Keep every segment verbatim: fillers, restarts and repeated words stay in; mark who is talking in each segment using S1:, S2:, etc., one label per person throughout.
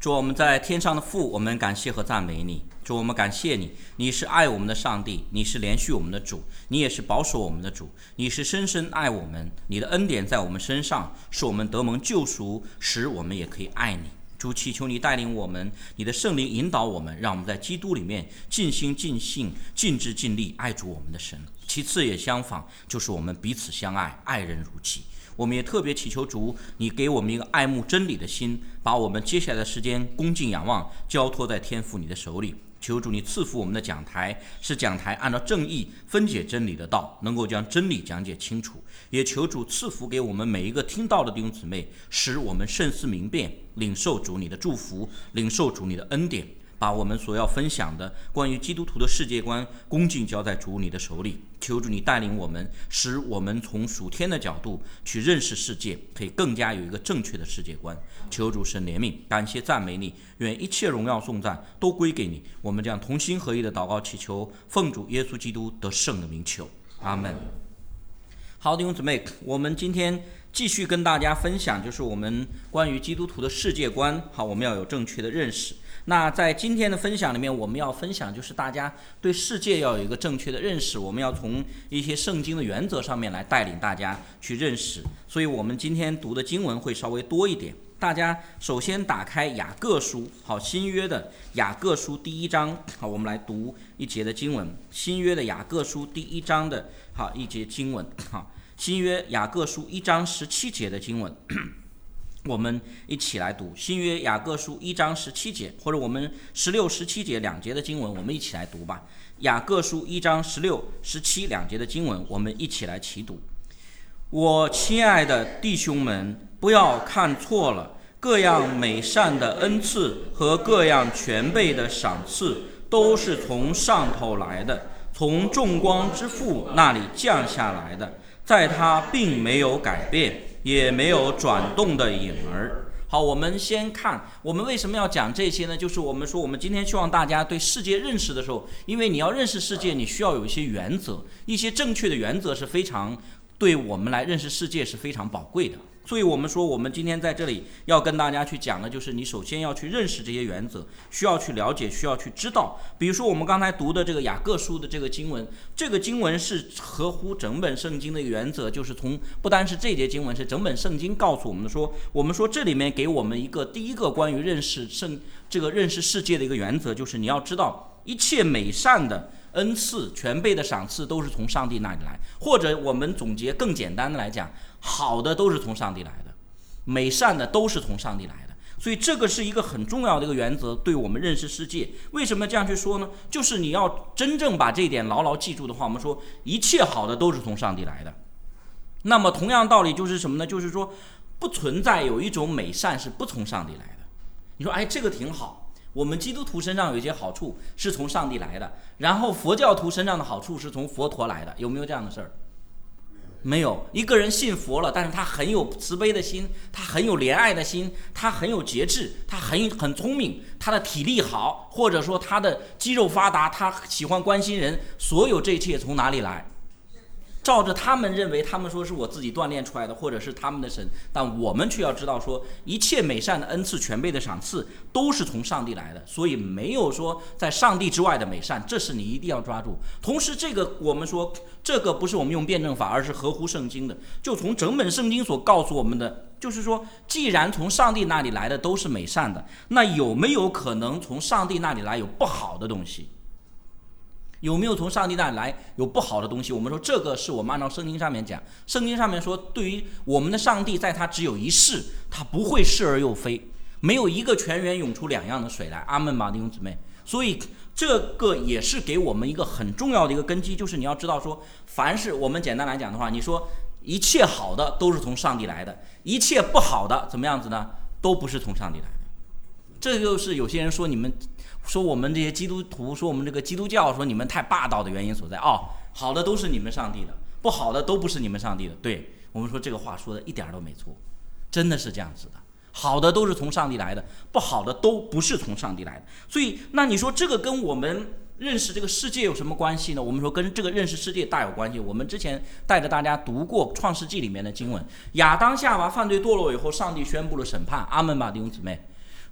S1: 主，我们在天上的父，我们感谢和赞美你。主，我们感谢你，你是爱我们的上帝，你是连续我们的主，你也是保守我们的主，你是深深爱我们，你的恩典在我们身上，使我们得蒙救赎，使我们也可以爱你。主，祈求你带领我们，你的圣灵引导我们，让我们在基督里面尽心尽性尽志尽力爱主我们的神。其次也相仿，就是我们彼此相爱，爱人如己。我们也特别祈求主，你给我们一个爱慕真理的心，把我们接下来的时间恭敬仰望交托在天父你的手里。求主你赐福我们的讲台，使讲台按照正义分解真理的道，能够将真理讲解清楚。也求主赐福给我们每一个听到的弟兄姊妹，使我们慎思明辨，领受主你的祝福，领受主你的恩典，把我们所要分享的关于基督徒的世界观恭敬交在主你的手里。求主你带领我们，使我们从属天的角度去认识世界，可以更加有一个正确的世界观。求主神怜悯，感谢赞美你，愿一切荣耀颂赞都归给你。我们这样同心合意的祷告祈求，奉主耶稣基督得胜的名求，阿门。好，弟兄姊妹，我们今天继续跟大家分享，就是我们关于基督徒的世界观。好，我们要有正确的认识。那在今天的分享里面，我们要分享就是大家对世界要有一个正确的认识，我们要从一些圣经的原则上面来带领大家去认识。所以我们今天读的经文会稍微多一点。大家首先打开雅各书，好，新约的雅各书第一章，好，我们来读一节的经文。新约的雅各书第一章的好一节经文，好，新约雅各书一章十七节的经文。我们一起来读新约雅各书一章十七节，或者我们十六、十七节两节的经文，我们一起来读吧。雅各书一章十六、十七两节的经文，我们一起来齐读。我亲爱的弟兄们，不要看错了，各样美善的恩赐和各样全备的赏赐，都是从上头来的，从众光之父那里降下来的，在他并没有改变，也没有转动的影儿。好，我们先看我们为什么要讲这些呢？就是我们说我们今天希望大家对世界认识的时候，因为你要认识世界，你需要有一些原则，一些正确的原则是非常对我们来认识世界是非常宝贵的。所以我们说我们今天在这里要跟大家去讲的就是你首先要去认识这些原则，需要去了解，需要去知道。比如说我们刚才读的这个雅各书的这个经文，这个经文是合乎整本圣经的原则，就是从不单是这节经文，是整本圣经告诉我们的说，我们说这里面给我们一个第一个关于认识圣这个认识世界的一个原则，就是你要知道一切美善的恩赐全备的赏赐都是从上帝那里来，或者我们总结更简单的来讲，好的都是从上帝来的，美善的都是从上帝来的。所以这个是一个很重要的一个原则，对我们认识世界。为什么这样去说呢？就是你要真正把这一点牢牢记住的话，我们说一切好的都是从上帝来的。那么同样道理就是什么呢？就是说不存在有一种美善是不从上帝来的。你说哎，这个挺好，我们基督徒身上有一些好处是从上帝来的，然后佛教徒身上的好处是从佛陀来的，有没有这样的事儿？没有。一个人信佛了，但是他很有慈悲的心，他很有怜爱的心，他很有节制，他很很聪明，他的体力好，或者说他的肌肉发达，他喜欢关心人，所有这一切从哪里来？照着他们认为，他们说是我自己锻炼出来的，或者是他们的神，但我们却要知道说，一切美善的恩赐全备的赏赐都是从上帝来的，所以没有说在上帝之外的美善，这是你一定要抓住。同时这个我们说这个不是我们用辩证法，而是合乎圣经的，就从整本圣经所告诉我们的，就是说既然从上帝那里来的都是美善的，那有没有可能从上帝那里来有不好的东西？有没有从上帝那里来有不好的东西？我们说这个是我们按照圣经上面讲，圣经上面说对于我们的上帝，在他只有一世，他不会是而又非，没有一个泉源涌出两样的水来。阿们吧，弟兄姊妹。所以这个也是给我们一个很重要的一个根基，就是你要知道说，凡是我们简单来讲的话，你说一切好的都是从上帝来的，一切不好的怎么样子呢？都不是从上帝来的。这就是有些人说你们说我们这些基督徒，说我们这个基督教，说你们太霸道的原因所在。哦，好的都是你们上帝的，不好的都不是你们上帝的。对，我们说这个话说的一点都没错，真的是这样子的。好的都是从上帝来的，不好的都不是从上帝来的。所以那你说这个跟我们认识这个世界有什么关系呢？我们说跟这个认识世界大有关系。我们之前带着大家读过创世纪里面的经文，亚当夏娃犯罪堕落以后，上帝宣布了审判。阿们吧，弟兄姊妹。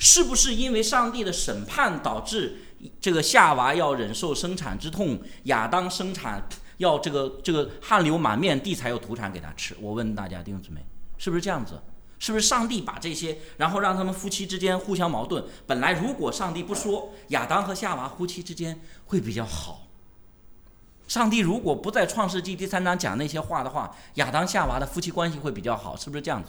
S1: 是不是因为上帝的审判导致这个夏娃要忍受生产之痛，亚当生产要这个这个汗流满面，地才有土产给他吃？我问大家弟兄姊妹，是不是这样子？是不是上帝把这些，然后让他们夫妻之间互相矛盾？本来如果上帝不说，亚当和夏娃夫妻之间会比较好。上帝如果不在创世纪第三章讲那些话的话，亚当夏娃的夫妻关系会比较好，是不是这样子？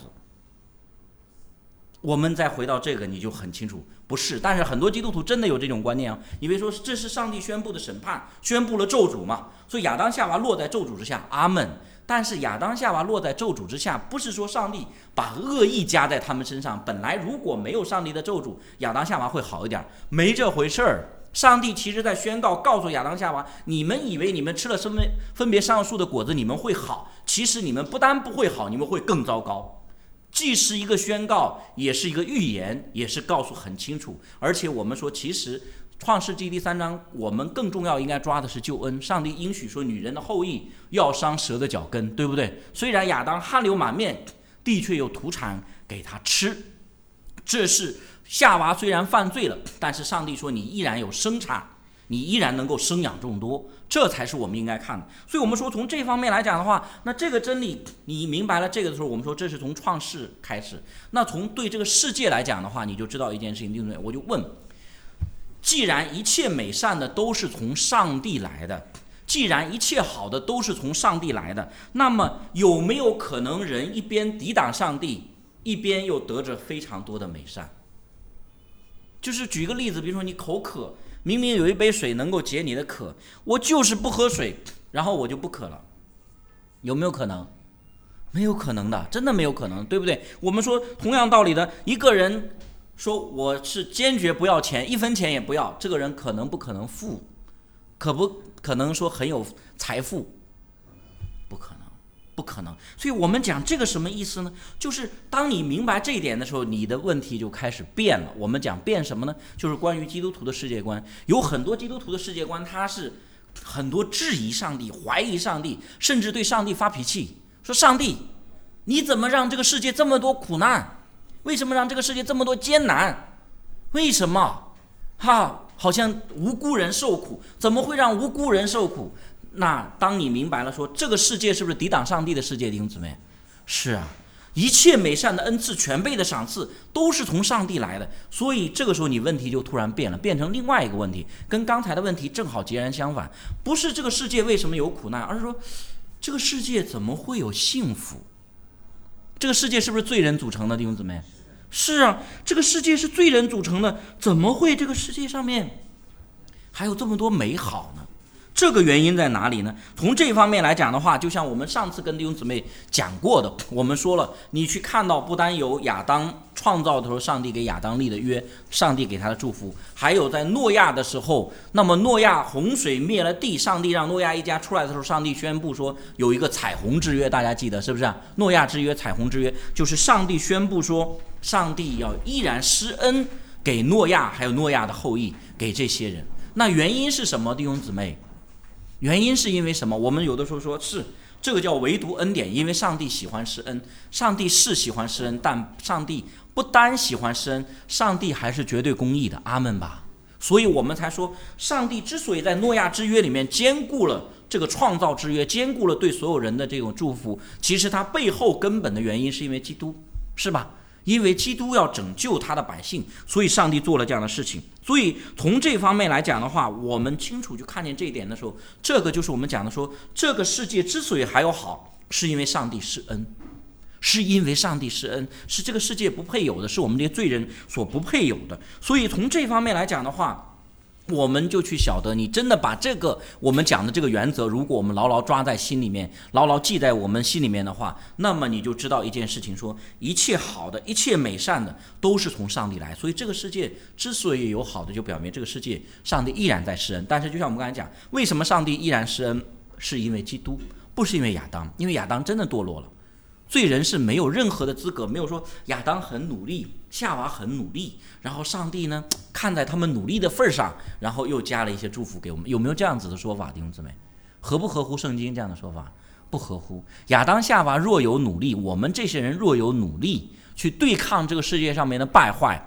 S1: 我们再回到这个，你就很清楚，不是。但是很多基督徒真的有这种观念啊，以为说这是上帝宣布的审判，宣布了咒诅嘛，所以亚当夏娃落在咒诅之下，阿们。但是亚当夏娃落在咒诅之下，不是说上帝把恶意加在他们身上，本来如果没有上帝的咒诅，亚当夏娃会好一点，没这回事儿。上帝其实在宣告，告诉亚当夏娃，你们以为你们吃了分别分别善恶树的果子你们会好，其实你们不但不会好，你们会更糟糕。既是一个宣告，也是一个预言，也是告诉很清楚。而且我们说，其实创世纪第三章，我们更重要应该抓的是救恩。上帝应许说，女人的后裔要伤蛇的脚跟，对不对？虽然亚当汗流满面，地却有土产给他吃。这是夏娃虽然犯罪了，但是上帝说你依然有生产，你依然能够生养众多，这才是我们应该看的。所以我们说从这方面来讲的话，那这个真理你明白了这个的时候，我们说这是从创世开始。那从对这个世界来讲的话，你就知道一件事情，对不对？我就问，既然一切美善的都是从上帝来的，既然一切好的都是从上帝来的，那么有没有可能人一边抵挡上帝，一边又得着非常多的美善？就是举个例子，比如说你口渴，明明有一杯水能够解你的渴，我就是不喝水，然后我就不渴了，有没有可能？没有可能的，真的没有可能，对不对？我们说同样道理的，一个人说我是坚决不要钱，一分钱也不要，这个人可能不可能富？可不可能说很有财富？不可能。不可能。所以我们讲这个什么意思呢？就是当你明白这一点的时候，你的问题就开始变了。我们讲变什么呢？就是关于基督徒的世界观。有很多基督徒的世界观，他是很多质疑上帝，怀疑上帝，甚至对上帝发脾气，说上帝你怎么让这个世界这么多苦难？为什么让这个世界这么多艰难？为什么哈，好像无辜人受苦，怎么会让无辜人受苦？那当你明白了说这个世界是不是抵挡上帝的世界，弟兄姊妹？是啊，一切美善的恩赐，全备的赏赐都是从上帝来的。所以这个时候你问题就突然变了，变成另外一个问题，跟刚才的问题正好截然相反。不是这个世界为什么有苦难，而是说这个世界怎么会有幸福？这个世界是不是罪人组成的，弟兄姊妹？是啊，这个世界是罪人组成的，怎么会这个世界上面还有这么多美好呢？这个原因在哪里呢？从这方面来讲的话，就像我们上次跟弟兄姊妹讲过的，我们说了，你去看到不单有亚当创造的时候上帝给亚当立的约，上帝给他的祝福，还有在诺亚的时候，那么诺亚洪水灭了地，上帝让诺亚一家出来的时候，上帝宣布说有一个彩虹之约，大家记得是不是啊？诺亚之约，彩虹之约，就是上帝宣布说上帝要依然施恩给诺亚还有诺亚的后裔，给这些人。那原因是什么，弟兄姊妹？原因是因为什么？我们有的时候说是这个叫唯独恩典，因为上帝喜欢施恩，上帝是喜欢施恩，但上帝不单喜欢施恩，上帝还是绝对公义的，阿们吧。所以我们才说，上帝之所以在诺亚之约里面兼顾了这个创造之约，兼顾了对所有人的这种祝福，其实它背后根本的原因是因为基督，是吧？因为基督要拯救他的百姓，所以上帝做了这样的事情。所以从这方面来讲的话，我们清楚就看见这一点的时候，这个就是我们讲的说，这个世界之所以还有好，是因为上帝施恩，是因为上帝施恩，是这个世界不配有的，是我们这些罪人所不配有的。所以从这方面来讲的话，我们就去晓得，你真的把这个我们讲的这个原则，如果我们牢牢抓在心里面，牢牢记在我们心里面的话，那么你就知道一件事情，说一切好的，一切美善的都是从上帝来。所以这个世界之所以有好的，就表明这个世界上帝依然在施恩。但是就像我们刚才讲，为什么上帝依然施恩？是因为基督，不是因为亚当，因为亚当真的堕落了，罪人是没有任何的资格，没有说亚当很努力，夏娃很努力，然后上帝呢看在他们努力的份上，然后又加了一些祝福给我们。有没有这样子的说法，弟兄姊妹？合不合乎圣经这样的说法？不合乎。亚当夏娃若有努力，我们这些人若有努力去对抗这个世界上面的败坏，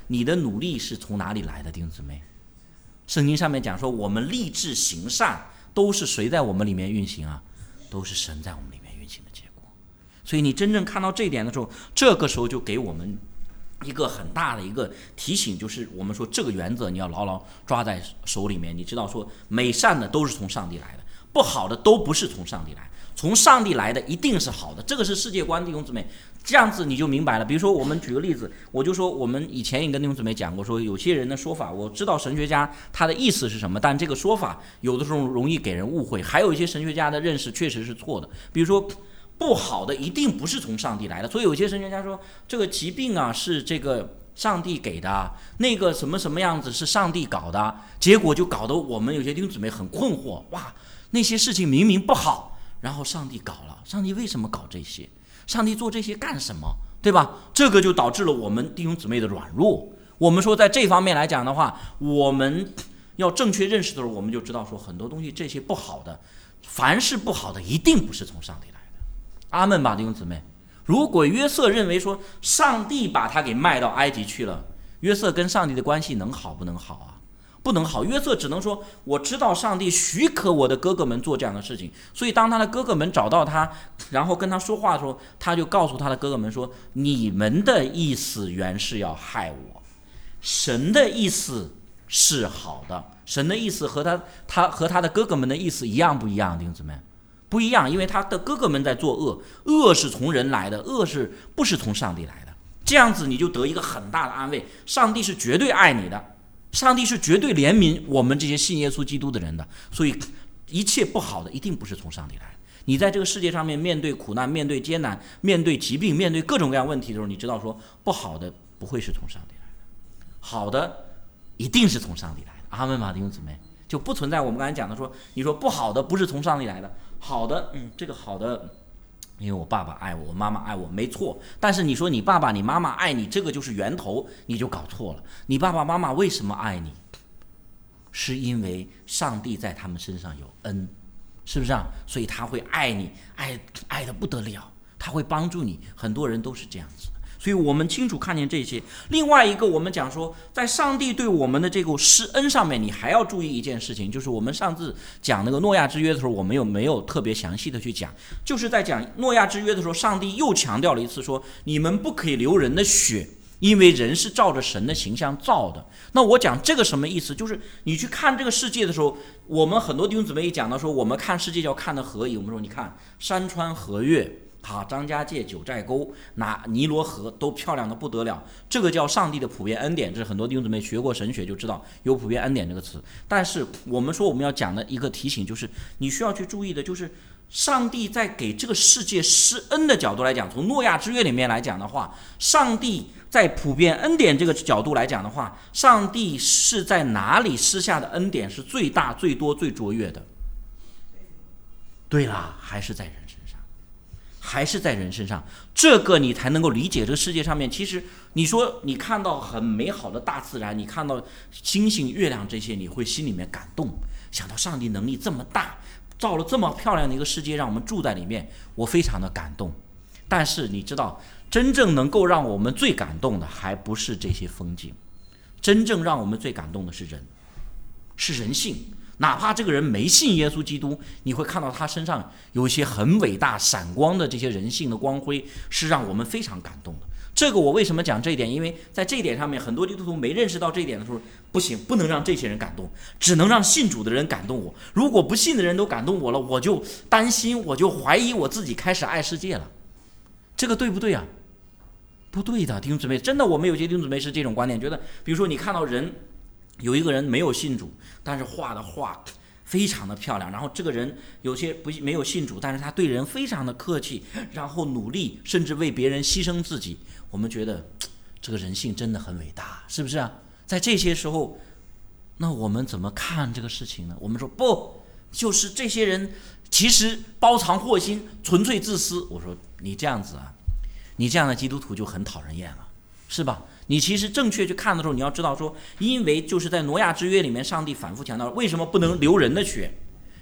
S1: 你的努力是从哪里来的，弟兄姊妹？圣经上面讲说，我们立志行善，都是谁在我们里面运行啊？都是神在我们里面运行的结果。所以你真正看到这一点的时候，这个时候就给我们一个很大的一个提醒，就是我们说这个原则你要牢牢抓在手里面。你知道说，美善的都是从上帝来的，不好的都不是从上帝来，从上帝来的一定是好的，这个是世界观，弟兄姊妹。这样子你就明白了。比如说我们举个例子，我就说我们以前也跟弟兄姊妹讲过，说有些人的说法，我知道神学家他的意思是什么，但这个说法有的时候容易给人误会，还有一些神学家的认识确实是错的。比如说不好的一定不是从上帝来的，所以有些神学家说这个疾病啊是这个上帝给的，那个什么什么样子是上帝搞的，结果就搞得我们有些弟兄姊妹很困惑，哇，那些事情明明不好，然后上帝搞了，上帝为什么搞这些？上帝做这些干什么？对吧？这个就导致了我们弟兄姊妹的软弱。我们说在这方面来讲的话，我们要正确认识的时候，我们就知道说很多东西这些不好的，凡是不好的一定不是从上帝来的。阿们吧，弟兄姊妹。如果约瑟认为说上帝把他给卖到埃及去了，约瑟跟上帝的关系能好不能好啊？不能好。约瑟只能说我知道上帝许可我的哥哥们做这样的事情，所以当他的哥哥们找到他，然后跟他说话的时候，他就告诉他的哥哥们说，你们的意思原是要害我，神的意思是好的。神的意思和他他和他的哥哥们的意思一样不一样，弟兄姊妹？不一样，因为他的哥哥们在做恶，恶是从人来的，恶是不是从上帝来的？这样子你就得一个很大的安慰，上帝是绝对爱你的，上帝是绝对怜悯我们这些信耶稣基督的人的，所以一切不好的一定不是从上帝来的。你在这个世界上面面对苦难，面对艰难，面对疾病，面对各种各样问题的时候，你知道说不好的不会是从上帝来的，好的一定是从上帝来的。阿们吧，弟兄姊妹，就不存在我们刚才讲的说，你说不好的不是从上帝来的，好的，嗯，这个好的，因为我爸爸爱我，我妈妈爱我，没错。但是你说你爸爸你妈妈爱你，这个就是源头，你就搞错了。你爸爸妈妈为什么爱你？是因为上帝在他们身上有恩，是不是啊？所以他会爱你，爱爱得不得了，他会帮助你。很多人都是这样子的。所以我们清楚看见这些。另外一个，我们讲说，在上帝对我们的这个施恩上面，你还要注意一件事情，就是我们上次讲那个诺亚之约的时候，我们有没有特别详细的去讲？就是在讲诺亚之约的时候，上帝又强调了一次说，你们不可以流人的血，因为人是照着神的形象造的。那我讲这个什么意思？就是你去看这个世界的时候，我们很多弟兄姊妹一讲到说，我们看世界要看的何以？我们说，你看山川河岳。好，张家界、九寨沟、拿尼罗河都漂亮的不得了，这个叫上帝的普遍恩典。这是很多弟兄姊妹学过神学就知道有普遍恩典这个词。但是我们说我们要讲的一个提醒就是，你需要去注意的就是上帝在给这个世界施恩的角度来讲，从诺亚之约里面来讲的话，上帝在普遍恩典这个角度来讲的话，上帝是在哪里施下的恩典是最大、最多、最卓越的？对啦，还是在人身上，还是在人身上，这个你才能够理解这个世界上面。其实你说你看到很美好的大自然，你看到星星、月亮这些，你会心里面感动，想到上帝能力这么大，造了这么漂亮的一个世界，让我们住在里面，我非常的感动。但是你知道，真正能够让我们最感动的还不是这些风景，真正让我们最感动的是人，是人性。哪怕这个人没信耶稣基督，你会看到他身上有一些很伟大闪光的这些人性的光辉，是让我们非常感动的。这个我为什么讲这一点？因为在这一点上面，很多基督徒没认识到这一点的时候，不行，不能让这些人感动，只能让信主的人感动我。如果不信的人都感动我了，我就担心，我就怀疑我自己，开始爱世界了。这个对不对啊？不对的，弟兄姊妹，真的，我们有些弟兄姊妹是这种观点，觉得比如说你看到人有一个人没有信主，但是画的画非常的漂亮，然后这个人有些不没有信主，但是他对人非常的客气，然后努力，甚至为别人牺牲自己，我们觉得这个人性真的很伟大，是不是啊？在这些时候，那我们怎么看这个事情呢？我们说不，就是这些人其实包藏祸心，纯粹自私。我说你这样子啊，你这样的基督徒就很讨人厌了，是吧？你其实正确去看的时候，你要知道说，因为就是在挪亚之约里面，上帝反复强调为什么不能流人的血，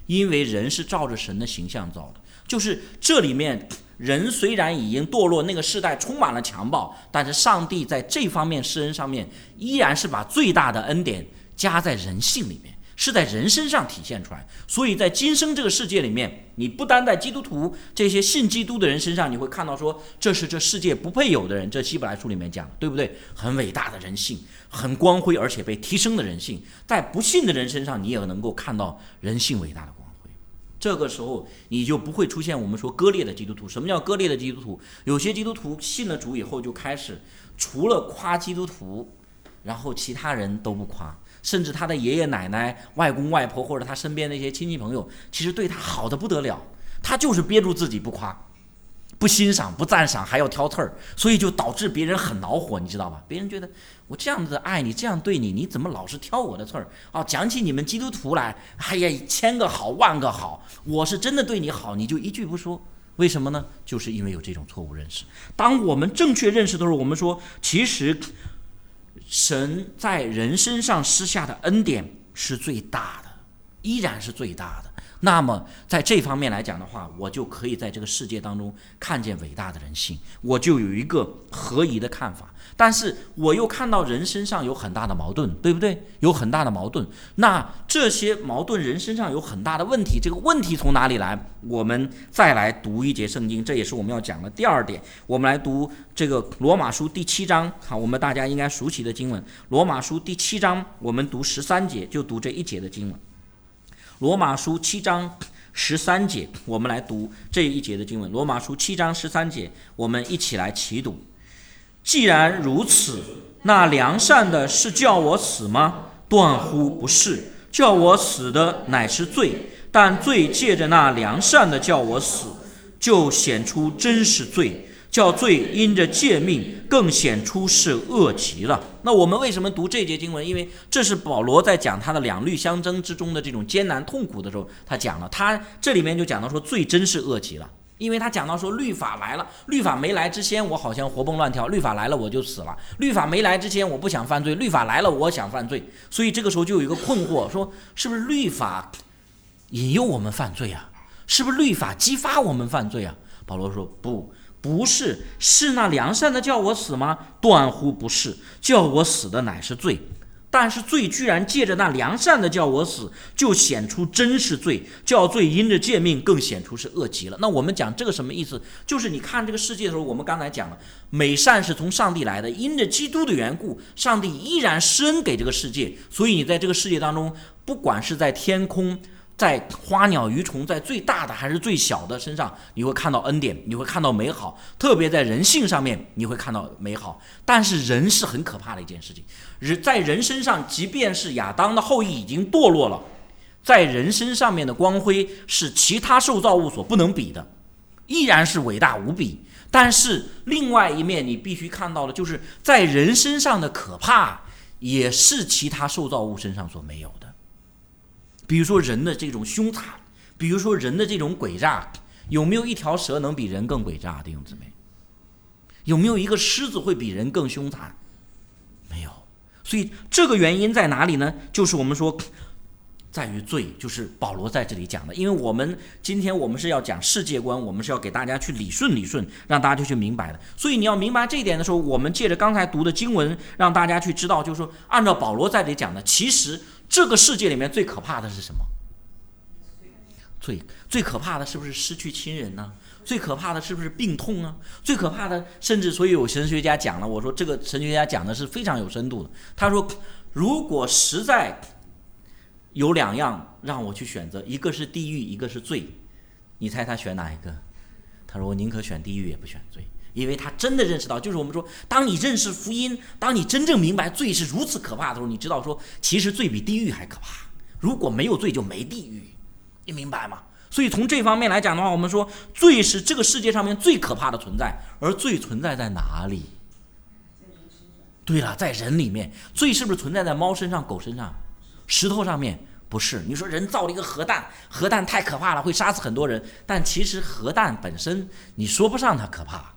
S1: 因为人是照着神的形象造的。就是这里面人虽然已经堕落，那个世代充满了强暴，但是上帝在这方面施恩上面依然是把最大的恩典加在人性里面，是在人身上体现出来。所以在今生这个世界里面，你不单在基督徒这些信基督的人身上，你会看到说这是这世界不配有的人，这希伯来书里面讲，对不对？很伟大的人性，很光辉而且被提升的人性，在不信的人身上你也能够看到人性伟大的光辉。这个时候你就不会出现我们说割裂的基督徒。什么叫割裂的基督徒？有些基督徒信了主以后就开始除了夸基督徒，然后其他人都不夸，甚至他的爷爷奶奶、外公外婆或者他身边那些亲戚朋友其实对他好的不得了，他就是憋住自己不夸，不欣赏不赞赏，还要挑刺儿，所以就导致别人很恼火，你知道吧？别人觉得我这样子爱你，这样对你，你怎么老是挑我的刺儿啊？讲起你们基督徒来，哎呀，千个好万个好，我是真的对你好，你就一句不说。为什么呢？就是因为有这种错误认识。当我们正确认识的时候，我们说其实神在人身上施下的恩典是最大的，依然是最大的。那么在这方面来讲的话，我就可以在这个世界当中看见伟大的人性，我就有一个合宜的看法。但是我又看到人身上有很大的矛盾，对不对？有很大的矛盾。那这些矛盾，人身上有很大的问题，这个问题从哪里来？我们再来读一节圣经，这也是我们要讲的第二点。我们来读这个罗马书第七章，好，我们大家应该熟悉的经文。罗马书第七章，我们读十三节，就读这一节的经文。罗马书七章十三节，我们来读这一节的经文。罗马书七章十三节，我们一起来齐读。既然如此，那良善的是叫我死吗？断乎不是，叫我死的乃是罪，但罪借着那良善的叫我死，就显出真是罪，叫罪因着诫命更显出是恶极了。那我们为什么读这节经文？因为这是保罗在讲他的两律相争之中的这种艰难痛苦的时候，他讲了，他这里面就讲到说罪真是恶极了。因为他讲到说律法来了，律法没来之前我好像活蹦乱跳，律法来了我就死了，律法没来之前我不想犯罪，律法来了我想犯罪。所以这个时候就有一个困惑，说是不是律法引诱我们犯罪啊？是不是律法激发我们犯罪啊？保罗说不，不是，是那良善的叫我死吗？断乎不是，叫我死的乃是罪，但是罪居然借着那良善的叫我死，就显出真是罪，叫罪因着诫命更显出是恶极了。那我们讲这个什么意思？就是你看这个世界的时候，我们刚才讲了，美善是从上帝来的，因着基督的缘故，上帝依然施恩给这个世界。所以你在这个世界当中，不管是在天空，在花鸟鱼虫，在最大的还是最小的身上，你会看到恩典，你会看到美好，特别在人性上面你会看到美好。但是人是很可怕的一件事情，在人身上，即便是亚当的后裔已经堕落了，在人身上面的光辉是其他受造物所不能比的，依然是伟大无比。但是另外一面你必须看到的就是在人身上的可怕也是其他受造物身上所没有的。比如说人的这种凶残，比如说人的这种诡诈，有没有一条蛇能比人更诡诈？弟兄姊妹，有没有一个狮子会比人更凶残？没有。所以这个原因在哪里呢？就是我们说在于罪，就是保罗在这里讲的。因为我们今天我们是要讲世界观，我们是要给大家去理顺理顺，让大家就去明白的。所以你要明白这一点的时候，我们借着刚才读的经文，让大家去知道，就是说按照保罗在这里讲的，其实这个世界里面最可怕的是什么？最最可怕的是不是失去亲人呢？最可怕的是不是病痛啊？最可怕的，甚至所以有神学家讲了，我说这个神学家讲的是非常有深度的。他说，如果实在有两样让我去选择，一个是地狱，一个是罪，你猜他选哪一个？他说我宁可选地狱也不选罪，因为他真的认识到，就是我们说，当你认识福音，当你真正明白罪是如此可怕的时候，你知道说其实罪比地狱还可怕。如果没有罪就没地狱，你明白吗？所以从这方面来讲的话，我们说罪是这个世界上面最可怕的存在。而罪存在在哪里？对了，在人里面。罪是不是存在在猫身上、狗身上、石头上面？不是。你说人造了一个核弹，核弹太可怕了，会杀死很多人，但其实核弹本身你说不上它可怕，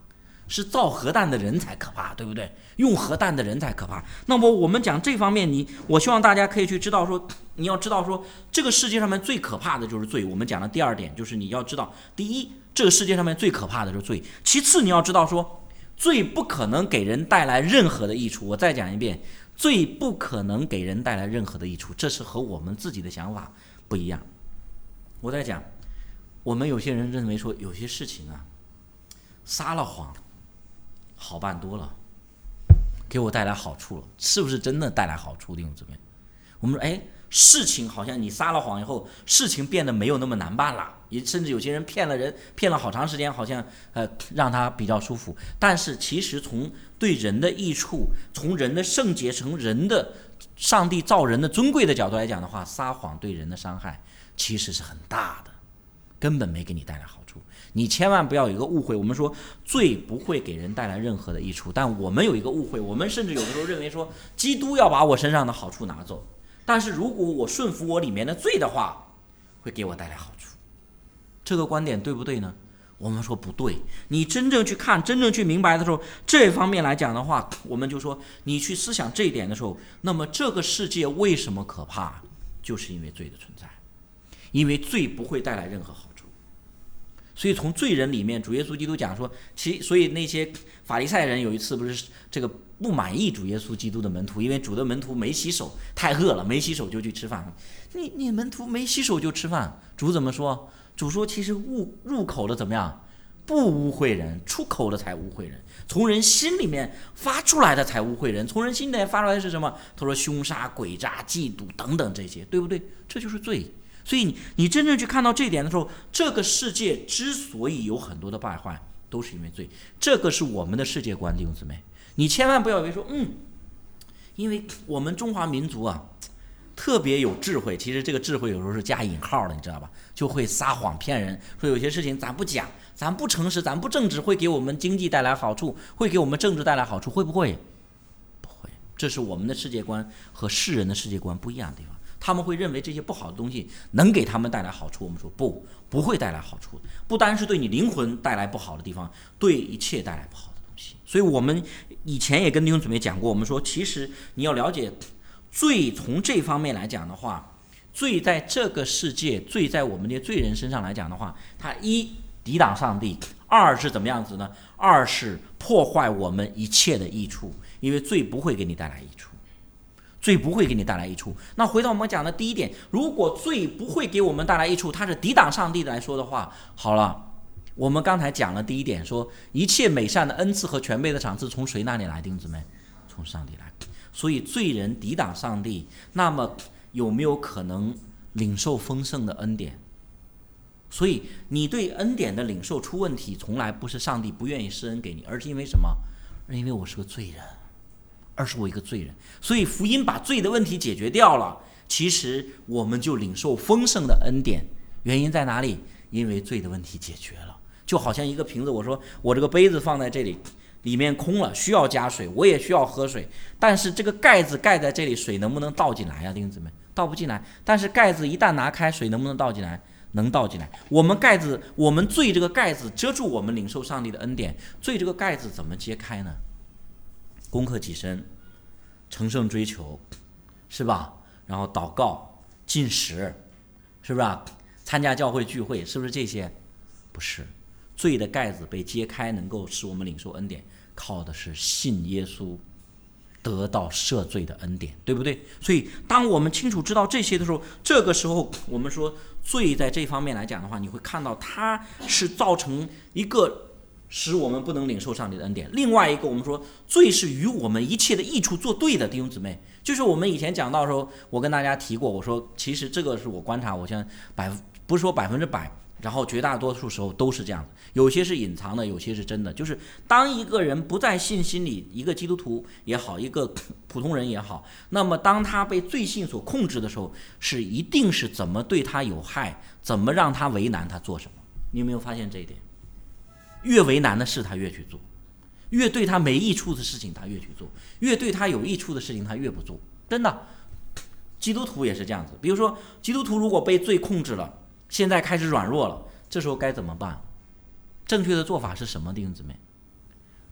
S2: 是造核弹的人才可怕，对不对？用核弹的人才可怕。那么我们讲这方面，你我希望大家可以去知道说，你要知道说，这个世界上面最可怕的就是罪。我们讲的第二点就是你要知道，第一，这个世界上面最可怕的就是罪；其次，你要知道说，罪不可能给人带来任何的益处。我再讲一遍，罪不可能给人带来任何的益处，这是和我们自己的想法不一样。我在讲，我们有些人认为说，有些事情啊，撒了谎好办多了，给我带来好处了，是不是真的带来好处？弟兄姊妹，我们说，哎，事情好像你撒了谎以后，事情变得没有那么难办了，也甚至有些人骗了人，骗了好长时间，好像呃让他比较舒服。但是其实从对人的益处，从人的圣洁，从人的上帝造人的尊贵的角度来讲的话，撒谎对人的伤害其实是很大的，根本没给你带来好处。你千万不要有一个误会，我们说罪不会给人带来任何的益处，但我们有一个误会，我们甚至有的时候认为说，基督要把我身上的好处拿走，但是如果我顺服我里面的罪的话，会给我带来好处。这个观点对不对呢？我们说不对。你真正去看，真正去明白的时候，这方面来讲的话，我们就说你去思想这一点的时候，那么这个世界为什么可怕，就是因为罪的存在，因为罪不会带来任何好处。所以从罪人里面，主耶稣基督讲说，其所以那些法利赛人有一次不是这个不满意主耶稣基督的门徒，因为主的门徒没洗手，太饿了，没洗手就去吃饭。你你门徒没洗手就吃饭，主怎么说？主说，其实误入口的怎么样？不污秽人，出口的才污秽人。从人心里面发出来的才污秽人。从人心里面发出来的是什么？他说凶杀、诡诈、嫉妒等等这些，对不对？这就是罪。所以你你真正去看到这一点的时候，这个世界之所以有很多的败坏，都是因为罪。这个是我们的世界观，弟兄姊妹，你千万不要以为说，嗯，因为我们中华民族啊，特别有智慧。其实这个智慧有时候是加引号的，你知道吧？就会撒谎骗人，说有些事情咱不讲，咱不诚实，咱不正直，会给我们经济带来好处，会给我们政治带来好处，会不会？不会。这是我们的世界观和世人的世界观不一样的地方。他们会认为这些不好的东西能给他们带来好处，我们说不，不会带来好处。不单是对你灵魂带来不好的地方，对一切带来不好的东西。所以我们以前也跟弟兄姊妹讲过，我们说其实你要了解罪，从这方面来讲的话，罪在这个世界，罪在我们这些罪人身上来讲的话，它一抵挡上帝，二是怎么样子呢？二是破坏我们一切的益处，因为罪不会给你带来益处。罪不会给你带来益处。那回到我们讲的第一点，如果罪不会给我们带来益处，它是抵挡上帝来说的话，好了，我们刚才讲了第一点，说一切美善的恩赐和全备的赏赐从谁那里来？弟兄姊妹，从上帝来。所以罪人抵挡上帝，那么有没有可能领受丰盛的恩典？所以你对恩典的领受出问题，从来不是上帝不愿意施恩给你，而是因为什么？因为我是个罪人，而是我一个罪人。所以福音把罪的问题解决掉了，其实我们就领受丰盛的恩典。原因在哪里？因为罪的问题解决了。就好像一个瓶子，我说我这个杯子放在这里，里面空了，需要加水，我也需要喝水，但是这个盖子盖在这里，水能不能倒进来呀？弟兄姊妹，倒不进来。但是盖子一旦拿开，水能不能倒进来？能倒进来。我们盖子，我们罪这个盖子遮住我们领受上帝的恩典，罪这个盖子怎么揭开呢？攻克己身，成圣追求，是吧？然后祷告、进食，是不是啊？参加教会聚会，是不是这些？不是。罪的盖子被揭开，能够使我们领受恩典，靠的是信耶稣，得到赦罪的恩典，对不对？所以当我们清楚知道这些的时候，这个时候我们说罪在这方面来讲的话，你会看到它是造成一个使我们不能领受上帝的恩典。另外一个，我们说罪是与我们一切的益处作对的，弟兄姊妹。就是我们以前讲到的时候，我跟大家提过，我说其实这个是我观察，我现在百不是说百分之百，然后绝大多数时候都是这样的，有些是隐藏的，有些是真的。就是当一个人不在信心里，一个基督徒也好，一个普通人也好，那么当他被罪性所控制的时候，是一定是怎么对他有害，怎么让他为难，他做什么。你有没有发现这一点？越为难的事他越去做，越对他没益处的事情他越去做，越对他有益处的事情他越不做。真的，基督徒也是这样子。比如说基督徒如果被罪控制了，现在开始软弱了，这时候该怎么办？正确的做法是什么？弟兄姊妹，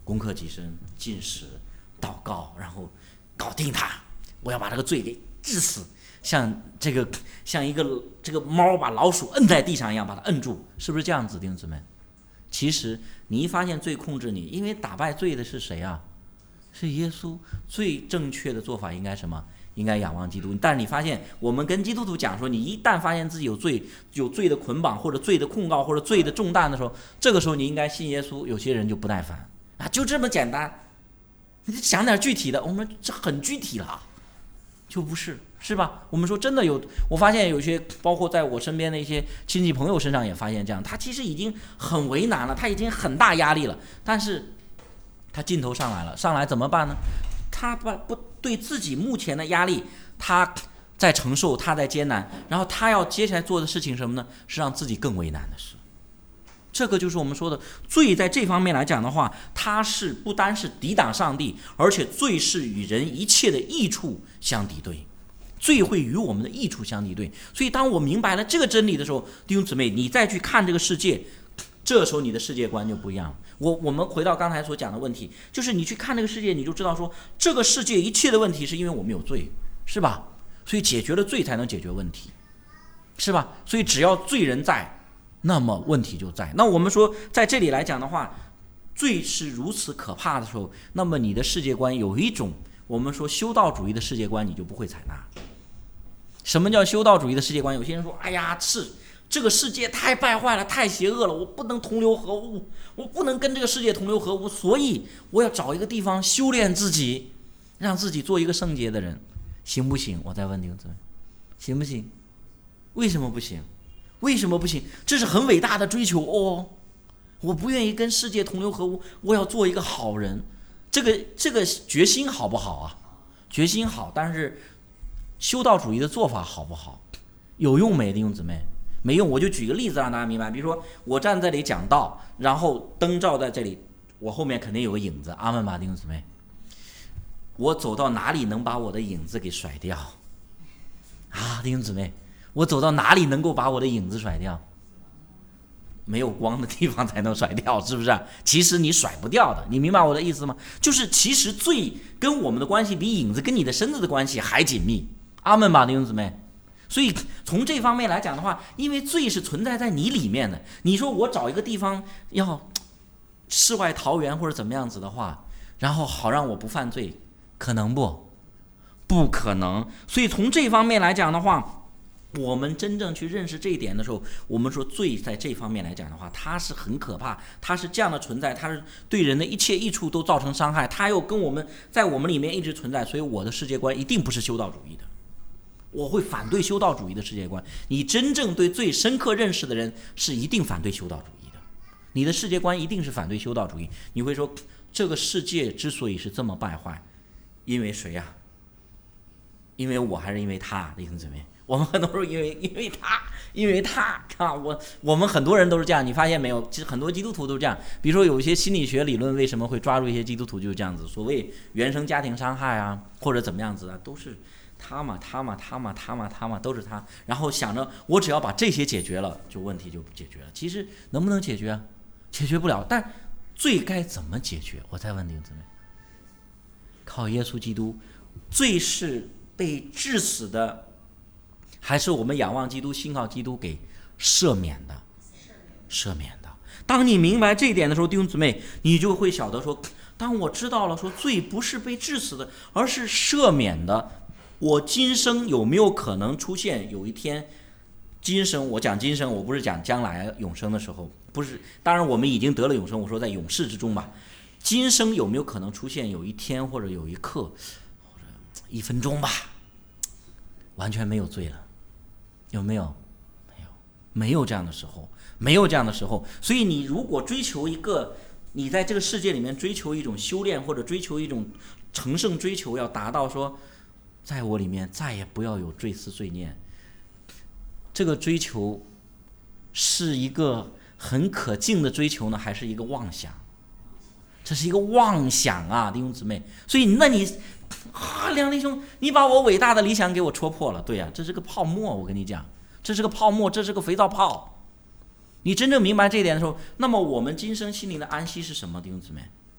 S2: 攻克己身，进食、祷告，然后搞定他，我要把这个罪给治死，像这个像一个这个猫把老鼠摁在地上一样，把它摁住，是不是这样子，弟兄姊妹？其实你一发现罪控制你，因为打败罪的是谁啊？是耶稣。最正确的做法应该什么？应该仰望基督。但是你发现我们跟基督徒讲说，你一旦发现自己有罪有罪的捆绑或者罪的控告或者罪的重担的时候，这个时候你应该信耶稣。有些人就不耐烦啊，就这么简单，你想点具体的，我们这很具体了，就不是是吧？我们说真的有，我发现有些包括在我身边的一些亲戚朋友身上也发现这样，他其实已经很为难了，他已经很大压力了，但是他劲头上来了，上来怎么办呢？他不不对自己目前的压力，他在承受，他在艰难，然后他要接下来做的事情什么呢？是让自己更为难的事。这个就是我们说的罪，在这方面来讲的话，它是不单是抵挡上帝，而且罪是与人一切的益处相敌对。罪会与我们的益处相敌对，所以当我明白了这个真理的时候，弟兄姊妹，你再去看这个世界，这时候你的世界观就不一样了。我我们回到刚才所讲的问题，就是你去看这个世界，你就知道说，这个世界一切的问题是因为我们有罪，是吧？所以解决了罪才能解决问题，是吧？所以只要罪人在，那么问题就在。那我们说在这里来讲的话，罪是如此可怕的时候，那么你的世界观有一种我们说修道主义的世界观，你就不会采纳。什么叫修道主义的世界观？有些人说，哎呀，是这个世界太败坏了，太邪恶了，我不能同流合污，我不能跟这个世界同流合污，所以我要找一个地方修炼自己，让自己做一个圣洁的人，行不行？我再问弟兄姊妹，行不行？为什么不行？为什么不行？这是很伟大的追求哦！我不愿意跟世界同流合污，我要做一个好人。这个这个决心好不好啊？决心好，但是修道主义的做法好不好？有用没？弟兄姊妹，没用。我就举个例子让大家明白，比如说我站在这里讲道，然后灯照在这里，我后面肯定有个影子，阿们吧，弟兄姊妹。我走到哪里能把我的影子给甩掉？啊，弟兄姊妹，我走到哪里能够把我的影子甩掉？没有光的地方才能甩掉，是不是？其实你甩不掉的，你明白我的意思吗？就是其实罪跟我们的关系比影子跟你的身子的关系还紧密，阿们吧，弟兄姊妹。所以从这方面来讲的话，因为罪是存在在你里面的，你说我找一个地方要世外桃源或者怎么样子的话，然后好让我不犯罪，可能不？不可能。所以从这方面来讲的话，我们真正去认识这一点的时候，我们说罪在这方面来讲的话，它是很可怕，它是这样的存在，它是对人的一切益处都造成伤害，它又跟我们在我们里面一直存在，所以我的世界观一定不是修道主义的，我会反对修道主义的世界观。你真正对罪深刻认识的人是一定反对修道主义的，你的世界观一定是反对修道主义。你会说这个世界之所以是这么败坏，因为谁呀、啊？因为我还是因为他？弟兄姊妹，我们很多时候因为因为他，因为他啊，我我们很多人都是这样，你发现没有？其实很多基督徒都是这样。比如说有一些心理学理论为什么会抓住一些基督徒就是这样子，所谓原生家庭伤害啊，或者怎么样子啊，都是他嘛他嘛他嘛他嘛他嘛都是他，然后想着我只要把这些解决了，就问题就解决了。其实能不能解决？解决不了。但罪该怎么解决？我再问弟兄姊妹，靠耶稣基督。罪是被致死的，还是我们仰望基督信靠基督给赦免的？赦免的。当你明白这一点的时候，弟兄姊妹，你就会晓得说，当我知道了说罪不是被致死的，而是赦免的，我今生有没有可能出现有一天，今生我讲今生，我不是讲将来永生的时候，不是，当然我们已经得了永生，我说在永世之中吧，今生有没有可能出现有一天或者有一刻或者一分钟吧，完全没有罪了？有没有？没有，没有这样的时候，没有这样的时候。所以你如果追求一个，你在这个世界里面追求一种修炼，或者追求一种成圣追求，要达到说在我里面再也不要有罪思罪念，这个追求是一个很可敬的追求呢，还是一个妄想？这是一个妄想啊，弟兄姊妹。所以那你啊，梁弟兄，你把我伟大的理想给我戳破了。对呀、啊，这是个泡沫，我跟你讲，这是个泡沫，这是个肥皂泡。你真正明白这一点的时候，那么我们今生心灵的安息是什么？弟兄姊妹，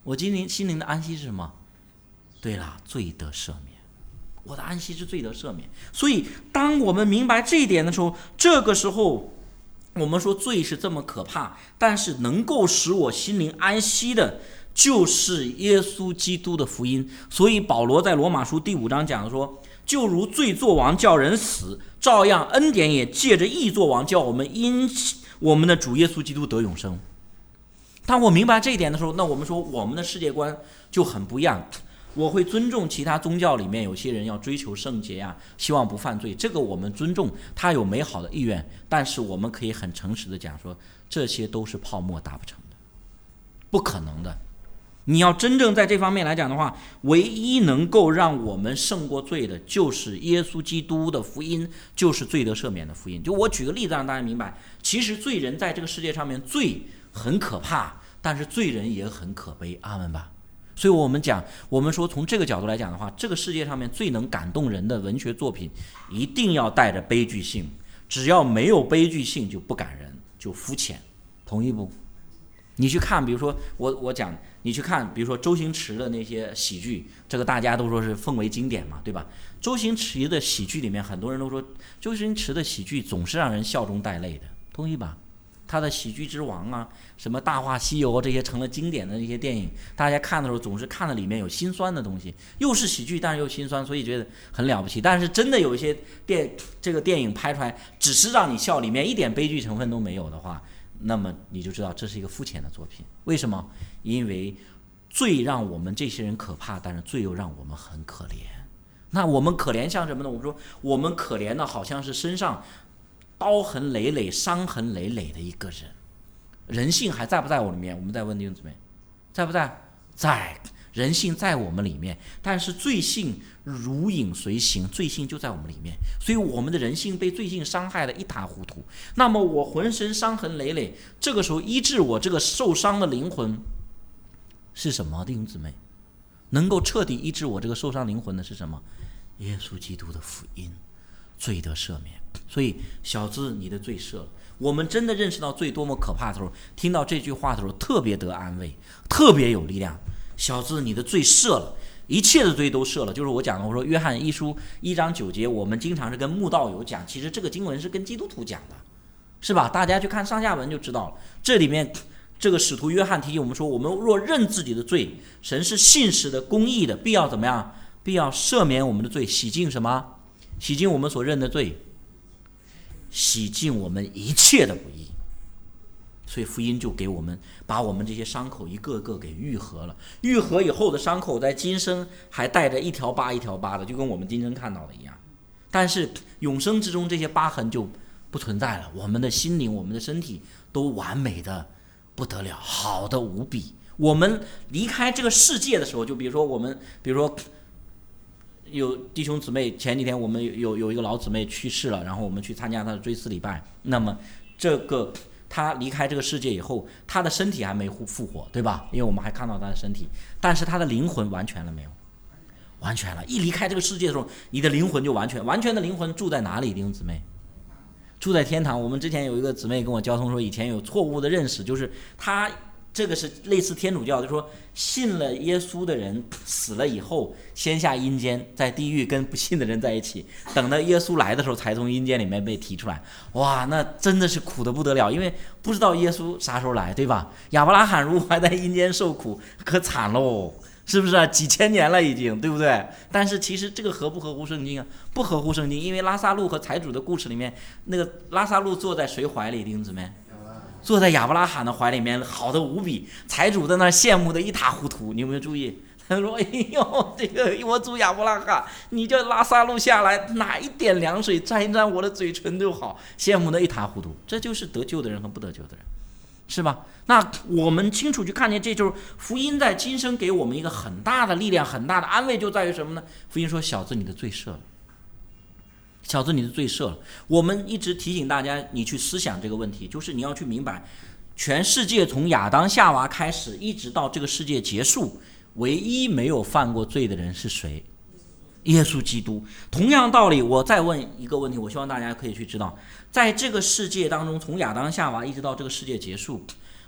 S2: 我今天心灵的安息是什么？对了，罪得赦免。我的安息是罪得赦免。所以当我们明白这一点的时候，这个时候我们说罪是这么可怕，但是能够使我心灵安息的就是耶稣基督的福音。所以保罗在罗马书第五章讲说，就如罪作王叫人死，照样恩典也借着义作王叫我们因我们的主耶稣基督得永生。当我明白这一点的时候，那我们说我们的世界观就很不一样。我会尊重其他宗教里面有些人要追求圣洁啊，希望不犯罪，这个我们尊重，他有美好的意愿，但是我们可以很诚实的讲说，这些都是泡沫达不成的，不可能的。你要真正在这方面来讲的话，唯一能够让我们胜过罪的就是耶稣基督的福音，就是罪得赦免的福音。就我举个例子让大家明白，其实罪人在这个世界上面，罪很可怕，但是罪人也很可悲，阿们吧。所以我们讲，我们说从这个角度来讲的话，这个世界上面最能感动人的文学作品一定要带着悲剧性，只要没有悲剧性就不感人，就肤浅，同意不？你去看，比如说我我讲，你去看，比如说周星驰的那些喜剧，这个大家都说是奉为经典嘛，对吧？周星驰的喜剧里面，很多人都说周星驰的喜剧总是让人笑中带泪的，同意吧？他的喜剧之王啊，什么大话西游这些成了经典的这些电影，大家看的时候总是看的里面有心酸的东西，又是喜剧但是又心酸，所以觉得很了不起。但是真的有一些电这个电影拍出来只是让你笑，里面一点悲剧成分都没有的话，那么你就知道这是一个肤浅的作品。为什么？因为罪让我们这些人可怕，但是罪又让我们很可怜。那我们可怜像什么呢？我们说我们可怜的好像是身上刀痕累累、伤痕累累的一个人，人性还在不在我里面？我们再问弟兄姊妹，在不在？在，人性在我们里面，但是罪性如影随形，罪性就在我们里面，所以我们的人性被罪性伤害得一塌糊涂。那么我浑身伤痕累累，这个时候医治我这个受伤的灵魂是什么？弟兄姊妹，能够彻底医治我这个受伤灵魂的是什么？耶稣基督的福音，罪得赦免。所以小子，你的罪赦了。我们真的认识到罪多么可怕的时候，听到这句话的时候特别得安慰，特别有力量。小子，你的罪赦了，一切的罪都赦了。就是我讲的，我说约翰一书一章九节，我们经常是跟慕道友讲，其实这个经文是跟基督徒讲的，是吧？大家去看上下文就知道了。这里面这个使徒约翰提醒我们说，我们若认自己的罪，神是信实的、公义的，必要怎么样？必要赦免我们的罪，洗净什么？洗净我们所认的罪，洗净我们一切的不义。所以福音就给我们把我们这些伤口一个个给愈合了，愈合以后的伤口在今生还带着一条疤一条疤的，就跟我们今生看到的一样。但是永生之中这些疤痕就不存在了，我们的心灵我们的身体都完美的不得了，好的无比。我们离开这个世界的时候，就比如说我们比如说有弟兄姊妹，前几天我们有有一个老姊妹去世了，然后我们去参加她的追思礼拜。那么这个她离开这个世界以后，她的身体还没复活，对吧？因为我们还看到她的身体，但是她的灵魂完全了没有？完全了。一离开这个世界的时候，你的灵魂就完全完全的灵魂住在哪里？弟兄姊妹，住在天堂。我们之前有一个姊妹跟我交通说，以前有错误的认识，就是她这个是类似天主教，就是说信了耶稣的人死了以后先下阴间，在地狱跟不信的人在一起，等到耶稣来的时候才从阴间里面被提出来。哇，那真的是苦得不得了，因为不知道耶稣啥时候来，对吧？亚伯拉罕如果还在阴间受苦，可惨喽，是不是啊？几千年了已经，对不对？但是其实这个合不合乎圣经啊？不合乎圣经，因为拉撒路和财主的故事里面，那个拉撒路坐在谁怀里？弟兄姊妹，坐在亚伯拉罕的怀里面，好的无比。财主在那羡慕的一塌糊涂，你有没有注意？他说：“哎呦，这个我主亚伯拉罕，你叫拉撒路下来，拿一点凉水沾一沾我的嘴唇就好。”羡慕的一塌糊涂。这就是得救的人和不得救的人，是吧？那我们清楚去看见，这就是福音在今生给我们一个很大的力量、很大的安慰，就在于什么呢？福音说：“小子，你的罪赦了。”小子，你的罪赦了。我们一直提醒大家，你去思想这个问题，就是你要去明白，全世界从亚当夏娃开始，一直到这个世界结束，唯一没有犯过罪的人是谁？耶稣基督。同样道理，我再问一个问题，我希望大家可以去知道，在这个世界当中，从亚当夏娃一直到这个世界结束，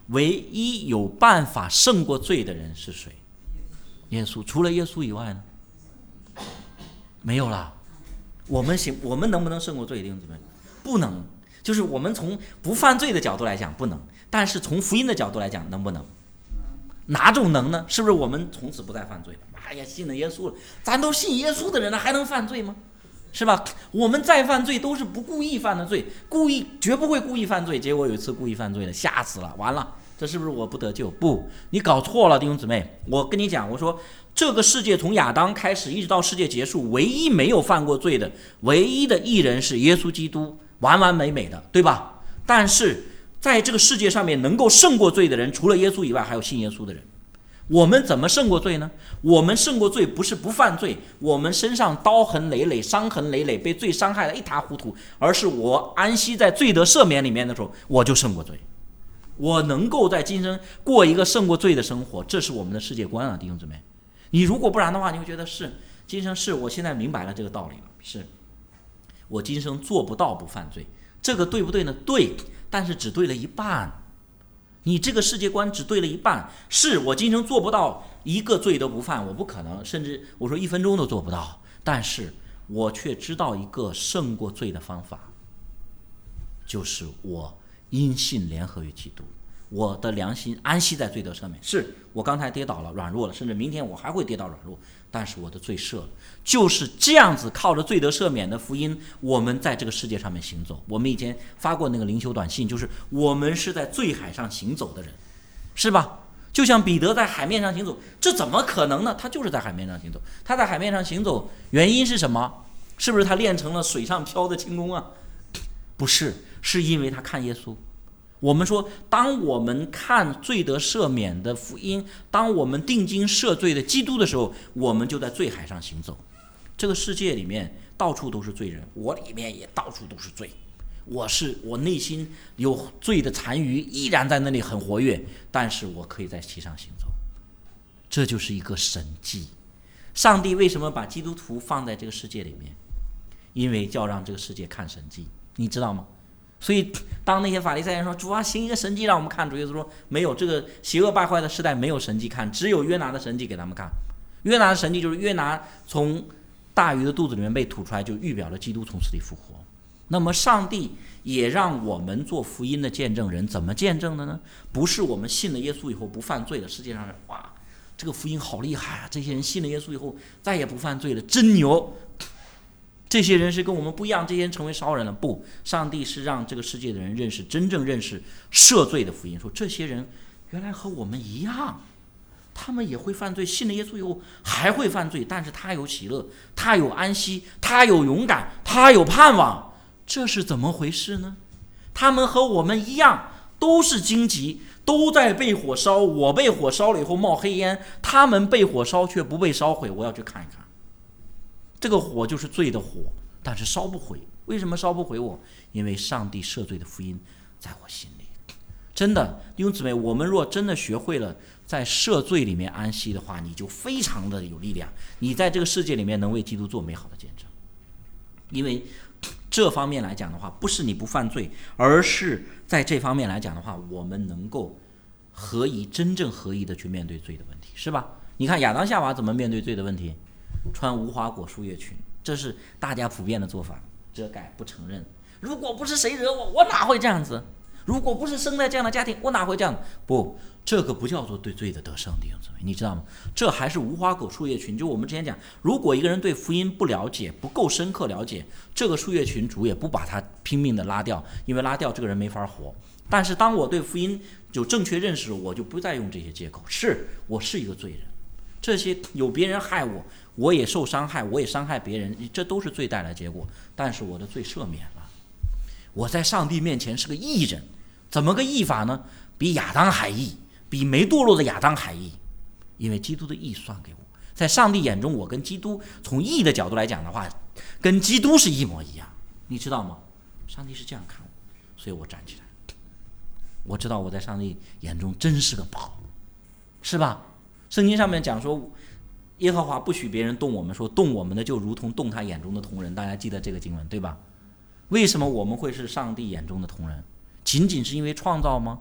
S2: 唯一有办法胜过罪的人是谁？耶稣。除了耶稣以外呢？没有了。我们行，我们能不能胜过罪？弟兄姊妹，不能。就是我们从不犯罪的角度来讲不能，但是从福音的角度来讲能不能？哪种能呢？是不是我们从此不再犯罪了？哎呀，信了耶稣了，咱都信耶稣的人了，还能犯罪吗？是吧？我们再犯罪都是不故意犯的罪，故意绝不会故意犯罪。结果有一次故意犯罪了，吓死了，完了，这是不是我不得救？不，你搞错了，弟兄姊妹。我跟你讲，我说这个世界从亚当开始一直到世界结束，唯一没有犯过罪的，唯一的义人是耶稣基督，完完美美的，对吧？但是在这个世界上面能够胜过罪的人，除了耶稣以外，还有信耶稣的人。我们怎么胜过罪呢？我们胜过罪不是不犯罪，我们身上刀痕累累，伤痕累累，被罪伤害得一塌糊涂，而是我安息在罪得赦免里面的时候，我就胜过罪。我能够在今生过一个胜过罪的生活，这是我们的世界观啊，弟兄姊妹。你如果不然的话，你会觉得是今生是我现在明白了这个道理了，是我今生做不到不犯罪。这个对不对呢？对，但是只对了一半。你这个世界观只对了一半，是我今生做不到一个罪都不犯，我不可能，甚至我说一分钟都做不到，但是我却知道一个胜过罪的方法，就是我因信联合于基督，我的良心安息在罪得赦免。是我刚才跌倒了，软弱了，甚至明天我还会跌倒软弱，但是我的罪赦了。就是这样子，靠着罪得赦免的福音，我们在这个世界上面行走。我们以前发过那个灵修短信，就是我们是在罪海上行走的人，是吧？就像彼得在海面上行走，这怎么可能呢？他就是在海面上行走。他在海面上行走，原因是什么？是不是他练成了水上漂的轻功啊？不是，是因为他看耶稣。我们说，当我们看罪得赦免的福音，当我们定睛赦罪的基督的时候，我们就在罪海上行走。这个世界里面到处都是罪人，我里面也到处都是罪。我是我内心有罪的残余，依然在那里很活跃，但是我可以在其上行走。这就是一个神迹。上帝为什么把基督徒放在这个世界里面？因为要让这个世界看神迹，你知道吗？所以当那些法利赛人说，主啊，行一个神迹让我们看，主耶稣说，没有，这个邪恶败坏的时代没有神迹看，只有约拿的神迹给他们看。约拿的神迹就是约拿从大鱼的肚子里面被吐出来，就预表了基督从死里复活。那么上帝也让我们做福音的见证人，怎么见证的呢？不是我们信了耶稣以后不犯罪了，世界上哇，这个福音好厉害啊，这些人信了耶稣以后再也不犯罪了，真牛，这些人是跟我们不一样，这些人成为烧人了。不，上帝是让这个世界的人认识，真正认识赦罪的福音，说这些人原来和我们一样，他们也会犯罪，信了耶稣以后还会犯罪，但是他有喜乐，他有安息，他有勇敢，他有盼望。这是怎么回事呢？他们和我们一样，都是荆棘，都在被火烧。我被火烧了以后冒黑烟，他们被火烧却不被烧毁。我要去看一看，这个火就是罪的火，但是烧不毁。为什么烧不毁我？因为上帝赦罪的福音在我心里。真的，弟兄姊妹，我们若真的学会了在赦罪里面安息的话，你就非常的有力量，你在这个世界里面能为基督做美好的见证。因为这方面来讲的话，不是你不犯罪，而是在这方面来讲的话，我们能够合一，真正合一的去面对罪的问题，是吧？你看亚当夏娃怎么面对罪的问题？穿无花果树叶裙，这是大家普遍的做法，遮盖不承认。如果不是谁惹我，我哪会这样子？如果不是生在这样的家庭，我哪会这样？不，这个不叫做对罪的得胜，弟兄姊妹，你知道吗？这还是无花果树叶裙。就我们之前讲，如果一个人对福音不了解，不够深刻了解，这个树叶裙主也不把他拼命的拉掉，因为拉掉这个人没法活。但是当我对福音有正确认识，我就不再用这些借口，是我是一个罪人，这些有别人害我，我也受伤害，我也伤害别人，这都是罪带来的结果。但是我的罪赦免了，我在上帝面前是个义人。怎么个义法呢？比亚当还义，比没堕落的亚当还义，因为基督的义算给我。在上帝眼中，我跟基督从义的角度来讲的话，跟基督是一模一样，你知道吗？上帝是这样看我，所以我站起来，我知道我在上帝眼中真是个宝，是吧？圣经上面讲说，耶和华不许别人动我们，说动我们的就如同动他眼中的瞳人。大家记得这个经文对吧？为什么我们会是上帝眼中的瞳人？仅仅是因为创造吗？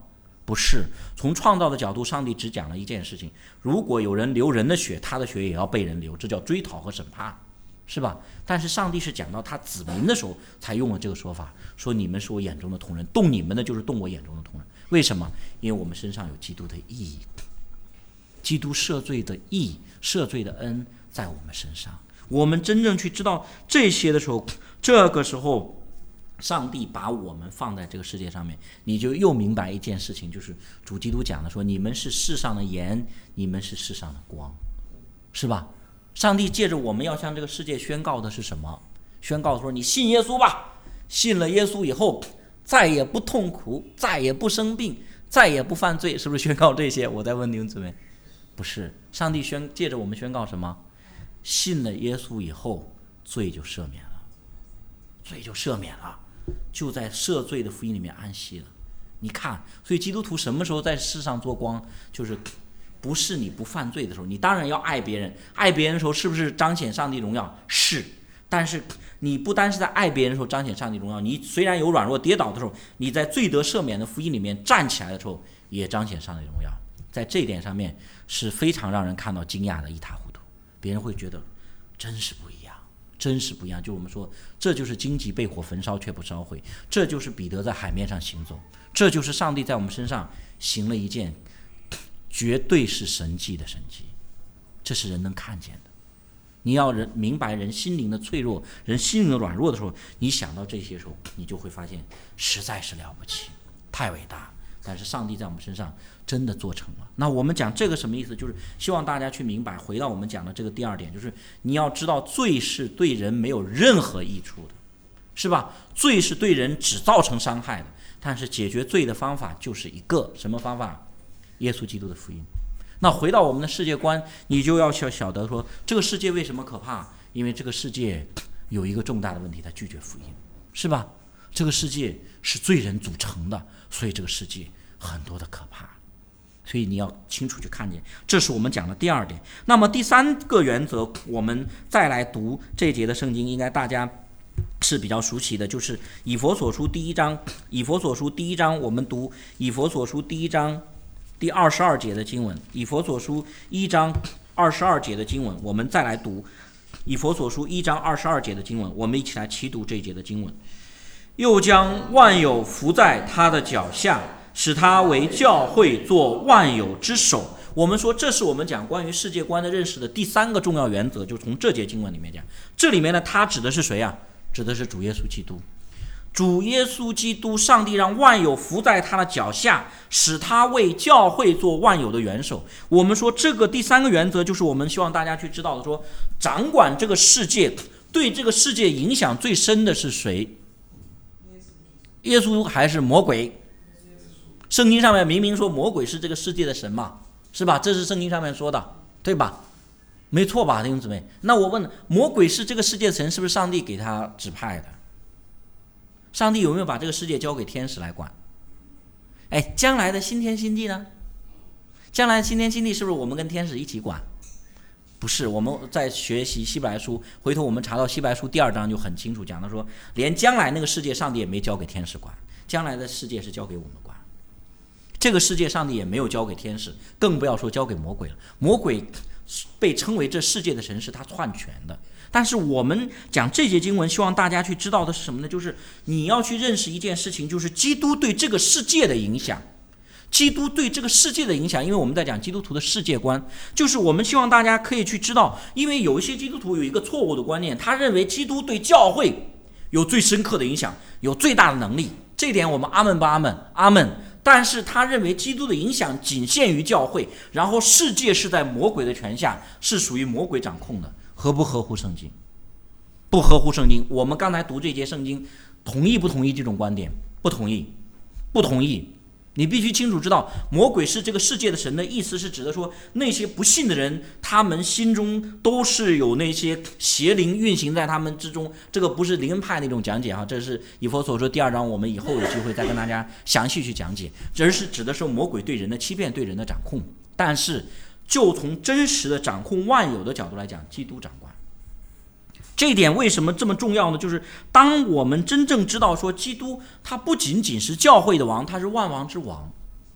S2: 不是。从创造的角度，上帝只讲了一件事情：如果有人流人的血，他的血也要被人流，这叫追讨和审判，是吧？但是上帝是讲到他子民的时候才用了这个说法，说你们是我眼中的同人，动你们的就是动我眼中的同人。为什么？因为我们身上有基督的义，基督赦罪的义、赦罪的恩在我们身上。我们真正去知道这些的时候，这个时候上帝把我们放在这个世界上面，你就又明白一件事情，就是主基督讲的说，你们是世上的盐，你们是世上的光，是吧？上帝借着我们要向这个世界宣告的是什么？宣告说，你信耶稣吧，信了耶稣以后再也不痛苦，再也不生病，再也不犯罪，是不是宣告这些？我在问弟兄姊妹，不是。上帝宣借着我们宣告什么？信了耶稣以后，罪就赦免了，罪就赦免了，就在赦罪的福音里面安息了。你看，所以基督徒什么时候在世上做光？就是不是你不犯罪的时候，你当然要爱别人，爱别人的时候是不是彰显上帝荣耀？是。但是你不单是在爱别人的时候彰显上帝荣耀，你虽然有软弱跌倒的时候，你在罪得赦免的福音里面站起来的时候，也彰显上帝荣耀。在这一点上面是非常让人看到惊讶的，一塌糊涂。别人会觉得真是不一样，真是不一样。就我们说，这就是荆棘被火焚烧却不烧毁，这就是彼得在海面上行走，这就是上帝在我们身上行了一件绝对是神迹的神迹，这是人能看见的。你要人明白人心灵的脆弱，人心灵的软弱的时候，你想到这些时候，你就会发现实在是了不起，太伟大。但是上帝在我们身上真的做成了。那我们讲这个什么意思？就是希望大家去明白，回到我们讲的这个第二点，就是你要知道罪是对人没有任何益处的，是吧？罪是对人只造成伤害的，但是解决罪的方法就是一个什么方法？耶稣基督的福音。那回到我们的世界观，你就要晓得说，这个世界为什么可怕？因为这个世界有一个重大的问题，它拒绝福音，是吧？这个世界是罪人组成的，所以这个世界很多的可怕。所以你要清楚去看见，这是我们讲的第二点。那么第三个原则，我们再来读这一节的圣经，应该大家是比较熟悉的，就是以弗所书第一章。以弗所书第一章，我们读以弗所书第一章第二十二节的经文。以弗所书一章二十二节的经文，我们再来读以弗所书一章二十二节的经文，我们一起来齐读这一节的经文。又将万有伏在他的脚下，使他为教会做万有之首。我们说这是我们讲关于世界观的认识的第三个重要原则，就从这节经文里面讲。这里面呢，他指的是谁啊？指的是主耶稣基督。主耶稣基督，上帝让万有伏在他的脚下，使他为教会做万有的元首。我们说这个第三个原则，就是我们希望大家去知道的，说掌管这个世界，对这个世界影响最深的是谁？耶稣还是魔鬼？圣经上面明明说魔鬼是这个世界的神嘛，是吧？这是圣经上面说的，对吧？没错吧，弟兄姊妹？那我问，魔鬼是这个世界的神，是不是上帝给他指派的？上帝有没有把这个世界交给天使来管？哎，将来的新天新地呢？将来的新天新地是不是我们跟天使一起管？不是，我们在学习希伯来书，回头我们查到希伯来书第二章就很清楚讲到说，连将来那个世界上帝也没交给天使管，将来的世界是交给我们管。这个世界上帝也没有交给天使，更不要说交给魔鬼了。魔鬼被称为这世界的神，是他篡权的。但是我们讲这节经文，希望大家去知道的是什么呢？就是你要去认识一件事情，就是基督对这个世界的影响。基督对这个世界的影响，因为我们在讲基督徒的世界观，就是我们希望大家可以去知道，因为有一些基督徒有一个错误的观念，他认为基督对教会有最深刻的影响，有最大的能力。这点我们阿门不阿门？阿门。但是他认为基督的影响仅限于教会，然后世界是在魔鬼的权下，是属于魔鬼掌控的。合不合乎圣经？不合乎圣经。我们刚才读这节圣经，同意不同意这种观点？不同意，不同意。你必须清楚知道，魔鬼是这个世界的神的意思是指的说，那些不信的人，他们心中都是有那些邪灵运行在他们之中。这个不是灵恩派那种讲解哈，这是以弗所说第二章，我们以后有机会再跟大家详细去讲解。这是指的是魔鬼对人的欺骗，对人的掌控。但是就从真实的掌控万有的角度来讲，基督掌管。这一点为什么这么重要呢？就是当我们真正知道说，基督他不仅仅是教会的王，他是万王之王，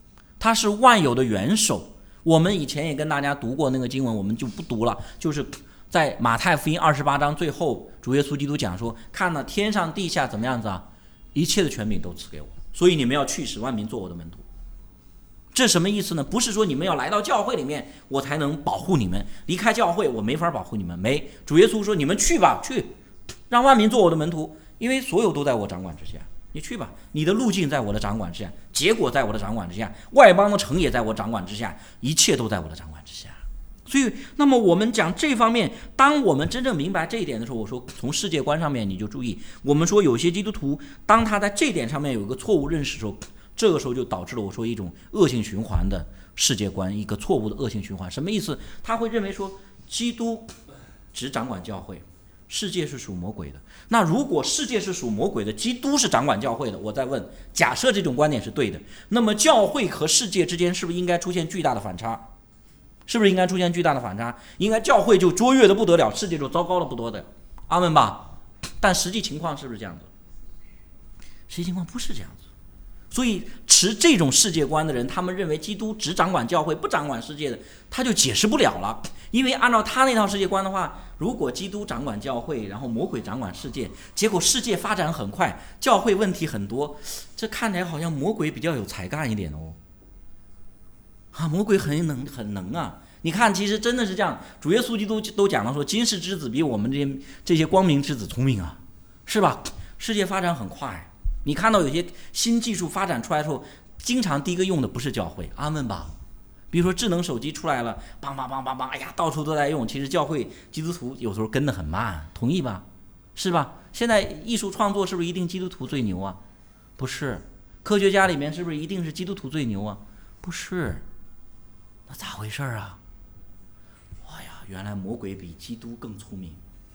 S2: 他是万有的元首。我们以前也跟大家读过那个经文，我们就不读了，就是在马太福音二十八章最后，主耶稣基督讲说，看了天上地下怎么样子啊，一切的权柄都赐给我，所以你们要去使万民做我的门徒。这什么意思呢？不是说你们要来到教会里面我才能保护你们，离开教会我没法保护你们，没，主耶稣说你们去吧，去让万民做我的门徒，因为所有都在我掌管之下，你去吧，你的路径在我的掌管之下，结果在我的掌管之下，外邦的城也在我掌管之下，一切都在我的掌管之下。所以那么我们讲这方面，当我们真正明白这一点的时候，我说从世界观上面你就注意，我们说有些基督徒当他在这点上面有一个错误认识的时候，这个时候就导致了我说一种恶性循环的世界观，一个错误的恶性循环。什么意思？他会认为说基督只掌管教会，世界是属魔鬼的。那如果世界是属魔鬼的，基督是掌管教会的，我再问，假设这种观点是对的，那么教会和世界之间是不是应该出现巨大的反差？是不是应该出现巨大的反差？应该教会就卓越的不得了，世界就糟糕了不得了，阿们吧？但实际情况是不是这样子？实际情况不是这样子。所以持这种世界观的人，他们认为基督只掌管教会不掌管世界的，他就解释不了了。因为按照他那套世界观的话，如果基督掌管教会，然后魔鬼掌管世界，结果世界发展很快，教会问题很多，这看起来好像魔鬼比较有才干一点哦。啊，魔鬼很能很能啊！你看，其实真的是这样，主耶稣基督都讲了说，今世之子比我们这些这些光明之子聪明啊，是吧？世界发展很快。你看到有些新技术发展出来的时候，经常第一个用的不是教会，阿们吧。比如说智能手机出来了，梆梆梆梆梆，哎呀，到处都在用。其实教会基督徒有时候跟得很慢，同意吧？是吧？现在艺术创作是不是一定基督徒最牛啊？不是。科学家里面是不是一定是基督徒最牛啊？不是。那咋回事啊？哇呀，原来魔鬼比基督更聪明。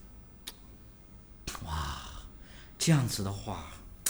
S2: 哇，这样子的话，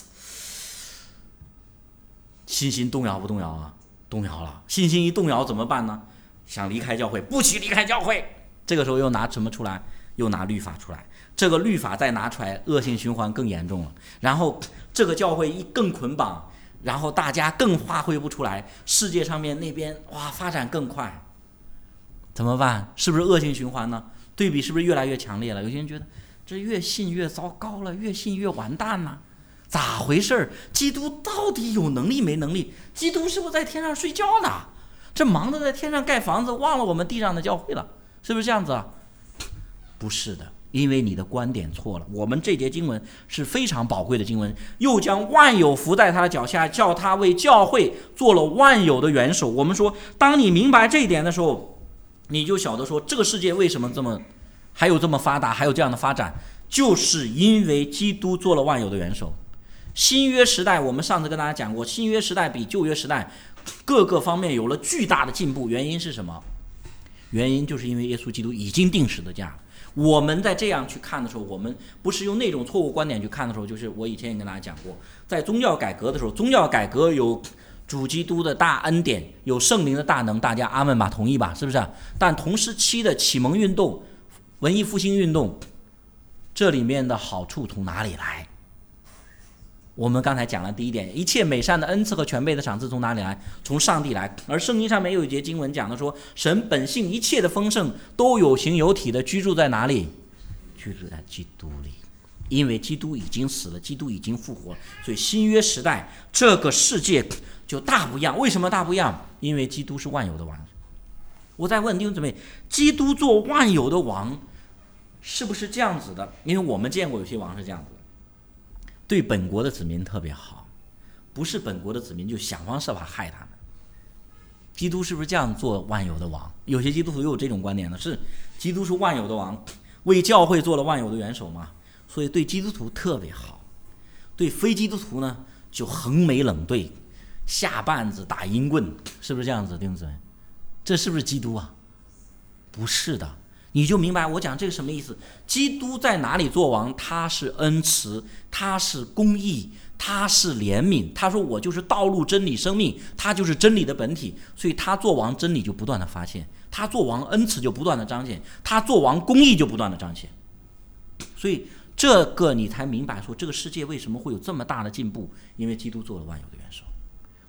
S2: 信心动摇不动摇啊？动摇了。信心一动摇怎么办呢？想离开教会，不许离开教会。这个时候又拿什么出来？又拿律法出来。这个律法再拿出来，恶性循环更严重了。然后这个教会一更捆绑，然后大家更发挥不出来，世界上面那边哇发展更快，怎么办？是不是恶性循环呢？对比是不是越来越强烈了？有些人觉得这越信越糟糕了，越信越完蛋了。咋回事？基督到底有能力没能力？基督是不是在天上睡觉呢？这忙着在天上盖房子，忘了我们地上的教会了，是不是这样子啊？不是的，因为你的观点错了。我们这节经文是非常宝贵的经文，又将万有伏在他的脚下，叫他为教会做了万有的元首。我们说，当你明白这一点的时候，你就晓得说，这个世界为什么这么还有这么发达，还有这样的发展，就是因为基督做了万有的元首。新约时代，我们上次跟大家讲过，新约时代比旧约时代各个方面有了巨大的进步，原因是什么？原因就是因为耶稣基督已经定十字架了。我们在这样去看的时候，我们不是用那种错误观点去看的时候，就是我以前也跟大家讲过，在宗教改革的时候，宗教改革有主基督的大恩典，有圣灵的大能，大家阿们吧，同意吧？是不是？但同时期的启蒙运动、文艺复兴运动，这里面的好处从哪里来？我们刚才讲了第一点，一切美善的恩赐和全备的赏赐从哪里来？从上帝来。而圣经上面有一节经文讲的说，神本性一切的丰盛都有形有体的居住在哪里？居住在基督里。因为基督已经死了，基督已经复活，所以新约时代这个世界就大不一样。为什么大不一样？因为基督是万有的王。我再问弟兄姊妹，基督做万有的王是不是这样子的？因为我们见过有些王是这样子的，对本国的子民特别好，不是本国的子民就想方设法害他们。基督是不是这样做万有的王？有些基督徒又有这种观点呢，是基督是万有的王，为教会做了万有的元首嘛，所以对基督徒特别好，对非基督徒呢就横眉冷对，下绊子打阴棍，是不是这样子？弟兄姊妹，这是不是基督啊？不是的。你就明白我讲这个什么意思。基督在哪里做王？他是恩慈，他是公义，他是怜悯。他说我就是道路真理生命，他就是真理的本体。所以他做王，真理就不断的发现，他做王，恩慈就不断的彰显，他做王，公义就不断的彰显。所以这个你才明白说这个世界为什么会有这么大的进步，因为基督做了万有的元首。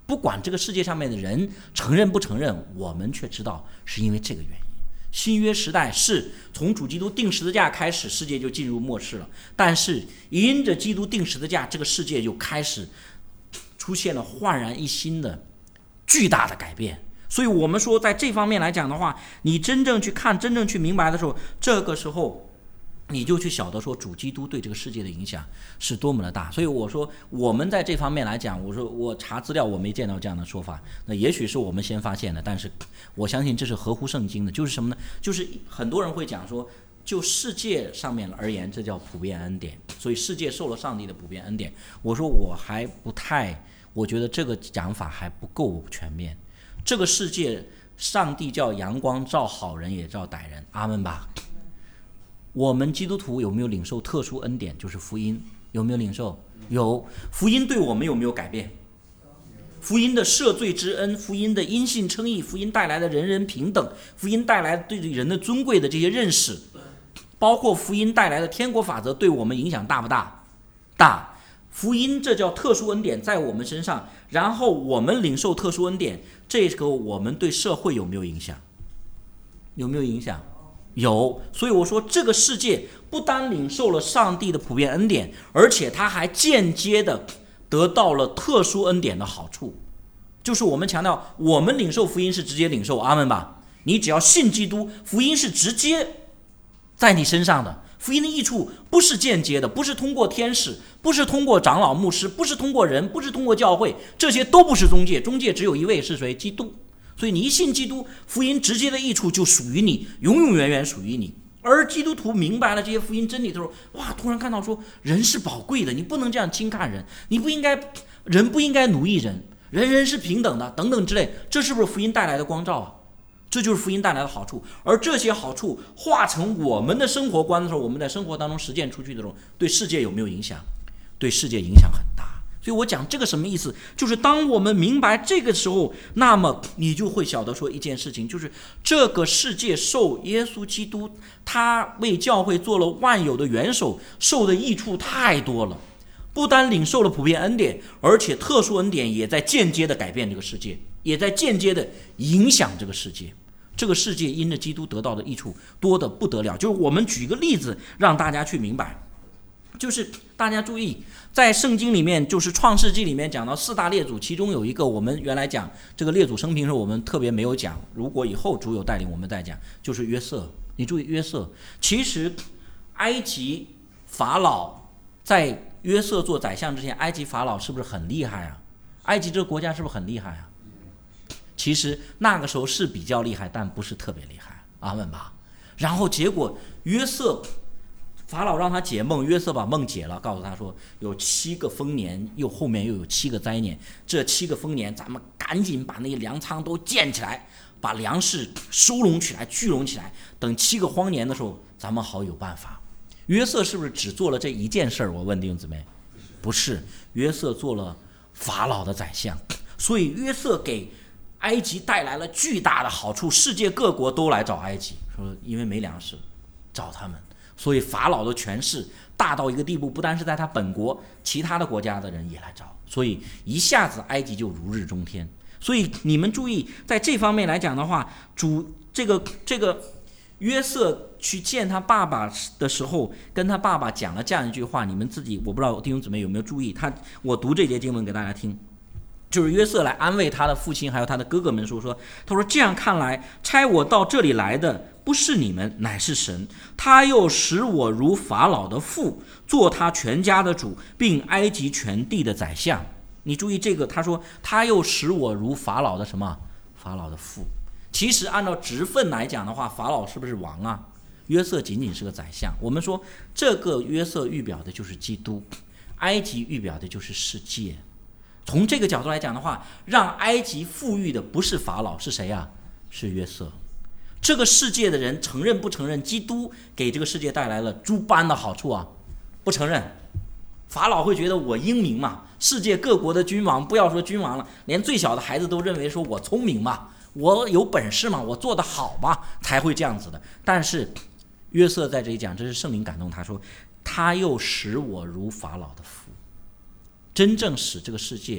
S2: 不管这个世界上面的人承认不承认，我们却知道是因为这个原因。新约时代是从主基督定十字架开始，世界就进入末世了，但是因着基督定十字架，这个世界就开始出现了焕然一新的巨大的改变。所以我们说在这方面来讲的话，你真正去看，真正去明白的时候，这个时候你就去晓得说主基督对这个世界的影响是多么的大。所以我说我们在这方面来讲，我说我查资料我没见到这样的说法，那也许是我们先发现的，但是我相信这是合乎圣经的。就是什么呢？就是很多人会讲说，就世界上面而言，这叫普遍恩典，所以世界受了上帝的普遍恩典。我说我还不太，我觉得这个讲法还不够全面。这个世界上帝叫阳光照好人也照歹人，阿们吧。我们基督徒有没有领受特殊恩典？就是福音，有没有领受？有。福音对我们有没有改变？福音的赦罪之恩，福音的因信称义，福音带来的人人平等，福音带来对人的尊贵的这些认识，包括福音带来的天国法则，对我们影响大不大？大。福音这叫特殊恩典在我们身上，然后我们领受特殊恩典，这个我们对社会有没有影响？有没有影响？有。所以我说这个世界不单领受了上帝的普遍恩典，而且它还间接的得到了特殊恩典的好处。就是我们强调，我们领受福音是直接领受，阿们吧。你只要信基督，福音是直接在你身上的。福音的益处不是间接的，不是通过天使，不是通过长老牧师，不是通过人，不是通过教会，这些都不是中介，中介只有一位，是谁？基督。所以你一信基督，福音直接的益处就属于你，永永远远属于你。而基督徒明白了这些福音真理的时候，哇，突然看到说人是宝贵的，你不能这样轻看人，你不应该，人不应该奴役人，人人是平等的，等等之类，这是不是福音带来的光照啊？这就是福音带来的好处。而这些好处化成我们的生活观的时候，我们在生活当中实践出去的时候，对世界有没有影响？对世界影响很大。所以我讲这个什么意思，就是当我们明白这个时候，那么你就会晓得说一件事情，就是这个世界受耶稣基督他为教会做了万有的元首，受的益处太多了，不单领受了普遍恩典，而且特殊恩典也在间接的改变这个世界，也在间接的影响这个世界。这个世界因着基督得到的益处多得不得了。就是我们举个例子让大家去明白，就是大家注意，在圣经里面，就是创世纪里面讲到四大列祖，其中有一个我们原来讲这个列祖生平时我们特别没有讲，如果以后主有带领我们再讲，就是约瑟。你注意约瑟，其实埃及法老在约瑟做宰相之前，埃及法老是不是很厉害啊？埃及这个国家是不是很厉害啊？其实那个时候是比较厉害，但不是特别厉害，阿们吧。然后结果约瑟，法老让他解梦，约瑟把梦解了，告诉他说有七个丰年，又后面又有七个灾年，这七个丰年咱们赶紧把那粮仓都建起来，把粮食收拢起来，聚拢起来，等七个荒年的时候咱们好有办法。约瑟是不是只做了这一件事儿？我问弟兄姊妹，不是，约瑟做了法老的宰相，所以约瑟给埃及带来了巨大的好处，世界各国都来找埃及，说因为没粮食找他们，所以法老的权势大到一个地步，不单是在他本国，其他的国家的人也来找，所以一下子埃及就如日中天。所以你们注意，在这方面来讲的话，主这个这个约瑟去见他爸爸的时候，跟他爸爸讲了这样一句话，你们自己我不知道弟兄姊妹有没有注意，他我读这节经文给大家听。就是约瑟来安慰他的父亲还有他的哥哥们说说，他说这样看来，差我到这里来的不是你们，乃是神，他又使我如法老的父，做他全家的主，并埃及全地的宰相。你注意这个，他说他又使我如法老的什么？法老的父。其实按照职分来讲的话，法老是不是王啊？约瑟仅仅是个宰相。我们说这个约瑟预表的就是基督，埃及预表的就是世界。从这个角度来讲的话，让埃及富裕的不是法老，是谁啊？是约瑟。这个世界的人承认不承认基督给这个世界带来了诸般的好处啊？不承认。法老会觉得我英明嘛，世界各国的君王，不要说君王了，连最小的孩子都认为说我聪明嘛，我有本事嘛，我做得好嘛，才会这样子的。但是约瑟在这里讲，这是圣灵感动他说，他又使我如法老的父，真正使这个世界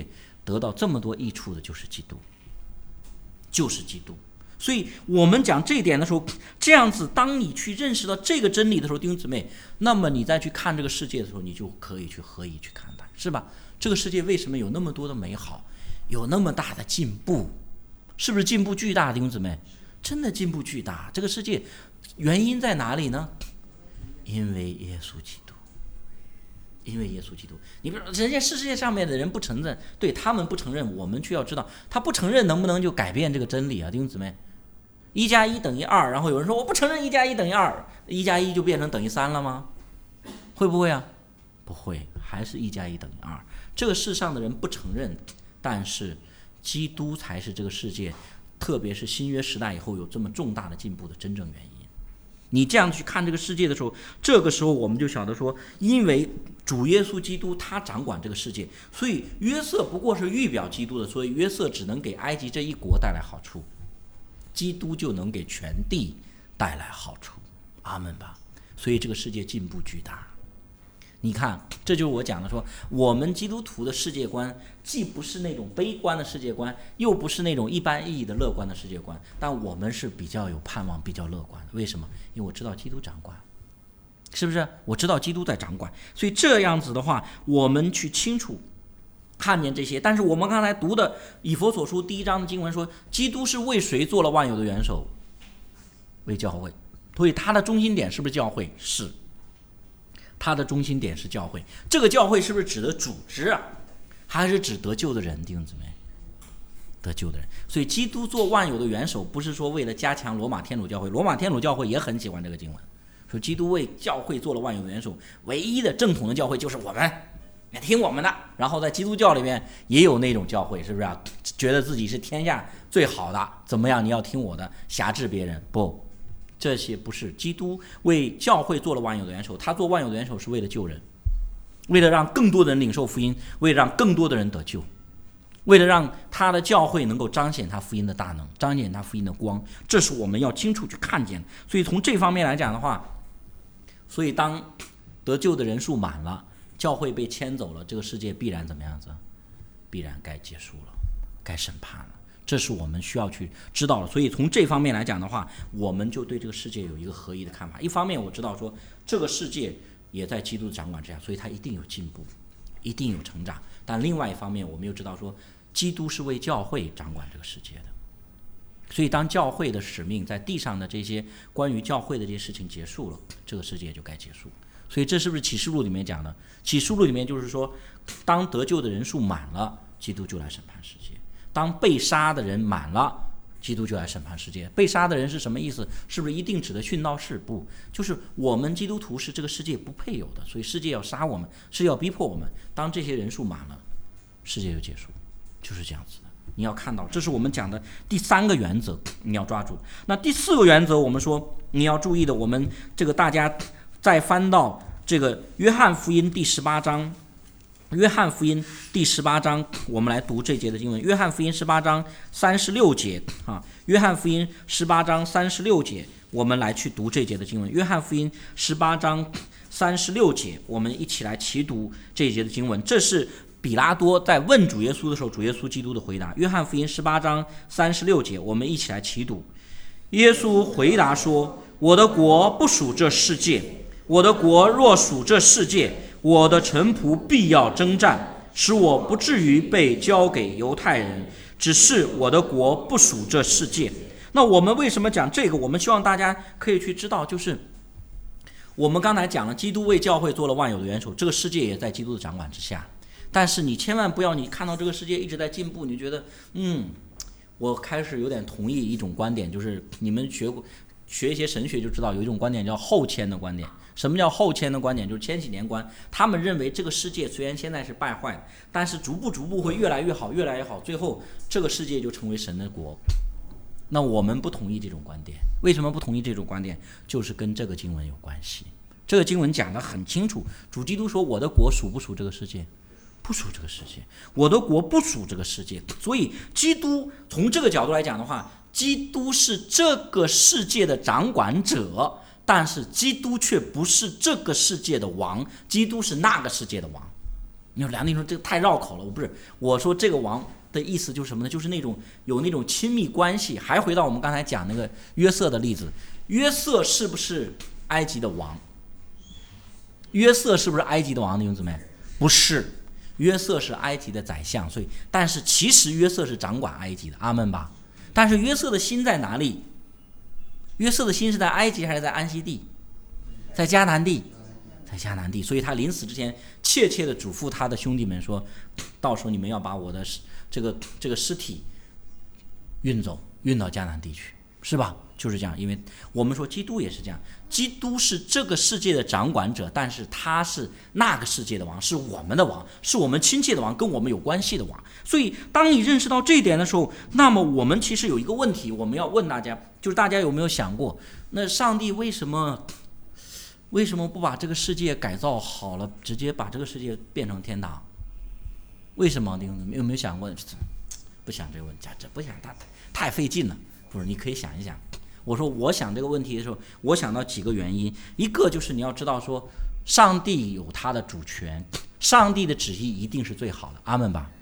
S2: 得到这么多益处的就是基督，就是基督。所以我们讲这一点的时候，这样子当你去认识到这个真理的时候，弟兄姊妹，那么你再去看这个世界的时候，你就可以去合宜去看待，是吧？这个世界为什么有那么多的美好，有那么大的进步，是不是进步巨大？弟兄姊妹，真的进步巨大。这个世界原因在哪里呢？因为耶稣基督，因为耶稣基督。你比如说人家世界上面的人不承认，对，他们不承认，我们却要知道他不承认能不能就改变这个真理啊？弟兄姊妹，一加一等于二，然后有人说我不承认一加一等于二，一加一就变成等于三了吗？会不会啊？不会，还是一加一等于二。这个世上的人不承认，但是基督才是这个世界，特别是新约时代以后有这么重大的进步的真正原因。你这样去看这个世界的时候，这个时候我们就晓得说，因为主耶稣基督他掌管这个世界，所以约瑟不过是预表基督的，所以约瑟只能给埃及这一国带来好处，基督就能给全地带来好处。阿们吧。所以这个世界进步巨大。你看，这就是我讲的说，我们基督徒的世界观既不是那种悲观的世界观，又不是那种一般意义的乐观的世界观，但我们是比较有盼望，比较乐观的。为什么？因为我知道基督掌管，是不是？我知道基督在掌管，所以这样子的话，我们去清楚看见这些。但是我们刚才读的以弗所书第一章的经文说，基督是为谁做了万有的元首？为教会。所以他的中心点是不是教会？是。他的中心点是教会。这个教会是不是指的组织啊？还是指得救的人？弟兄姊妹，得救的人。所以基督做万有的元首，不是说为了加强罗马天主教会，罗马天主教会也很喜欢这个经文，说基督为教会做了万有的元首，唯一的正统的教会就是我们，你听我们的。然后在基督教里面也有那种教会，是不是啊？觉得自己是天下最好的，怎么样？你要听我的，辖制别人。不，这些不是。基督为教会做了万有的元首，他做万有的元首是为了救人，为了让更多的人领受福音，为了让更多的人得救，为了让他的教会能够彰显他福音的大能，彰显他福音的光，这是我们要清楚去看见的。所以从这方面来讲的话，所以当得救的人数满了，教会被牵走了，这个世界必然怎么样子？必然该结束了，该审判了。这是我们需要去知道的。所以从这方面来讲的话，我们就对这个世界有一个合一的看法。一方面我知道说这个世界也在基督的掌管之下，所以它一定有进步，一定有成长。但另外一方面我们又知道说，基督是为教会掌管这个世界的，所以当教会的使命在地上的这些关于教会的这些事情结束了，这个世界就该结束。所以这是不是启示录里面讲的？启示录里面就是说，当得救的人数满了，基督就来审判世界。当被杀的人满了，基督就来审判世界。被杀的人是什么意思？是不是一定指的殉道士？不，就是我们基督徒是这个世界不配有的，所以世界要杀我们，世界要逼迫我们。当这些人数满了，世界就结束，就是这样子的。你要看到，这是我们讲的第三个原则，你要抓住。那第四个原则，我们说你要注意的，我们这个大家再翻到这个约翰福音第十八章。约翰福音第十八章，我们来读这节的经文。约翰福音十八章三十六节啊，约翰福音十八章三十六节，我们来去读这节的经文。约翰福音十八章三十六节，我们一起来齐读这一节的经文。这是比拉多在问主耶稣的时候，主耶稣基督的回答。约翰福音十八章三十六节，我们一起来齐读。耶稣回答说：“我的国不属这世界，我的国若属这世界，我的臣仆必要征战，使我不至于被交给犹太人。只是我的国不属这世界。”那我们为什么讲这个？我们希望大家可以去知道，就是我们刚才讲了，基督为教会做了万有的元首，这个世界也在基督的掌管之下。但是你千万不要，你看到这个世界一直在进步，你觉得嗯，我开始有点同意一种观点，就是你们学过学一些神学就知道，有一种观点叫后迁的观点。什么叫后迁的观点？就是千禧年观。他们认为这个世界虽然现在是败坏的，但是逐步逐步会越来越好，越来越好，最后这个世界就成为神的国。那我们不同意这种观点。为什么不同意这种观点？就是跟这个经文有关系。这个经文讲得很清楚，主基督说：“我的国属不属这个世界？不属这个世界，我的国不属这个世界。”所以基督从这个角度来讲的话，基督是这个世界的掌管者，但是基督却不是这个世界的王，基督是那个世界的王。 你说梁弟兄这个太绕口了，我不是我说这个王的意思就是什么呢？就是那种有那种亲密关系。还回到我们刚才讲那个约瑟的例子，约瑟是不是埃及的王？约瑟是不是埃及的王？弟兄姊妹，不是，约瑟是埃及的宰相，所以但是其实约瑟是掌管埃及的，阿们吧。但是约瑟的心在哪里？约瑟的心是在埃及还是在安息地？在迦南地，在迦南地。所以他临死之前切切的嘱咐他的兄弟们说，到时候你们要把我的这个这个尸体运走，运到迦南地去，是吧？就是这样。因为我们说基督也是这样，基督是这个世界的掌管者，但是他是那个世界的王，是我们的王，是我们亲切的王，跟我们有关系的王。所以当你认识到这一点的时候，那么我们其实有一个问题我们要问大家，就是大家有没有想过，那上帝为什么为什么不把这个世界改造好了，直接把这个世界变成天堂？为什么？你有没有想过？不想这个问题，这不想，太太费劲了。不是，你可以想一想。我说我想这个问题的时候，我想到几个原因。一个就是你要知道说，上帝有他的主权，上帝的旨意一定是最好的，阿们吧。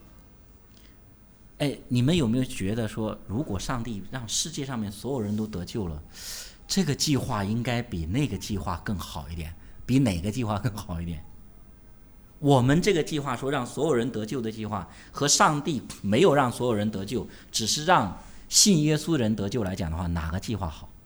S2: 哎，你们有没有觉得说，如果上帝让世界上面所有人都得救了，这个计划应该比那个计划更好一点？比哪个计划更好一点？我们这个计划说让所有人得救的计划，和上帝没有让所有人得救，只是让信耶稣的人得救来讲的话，哪个计划好？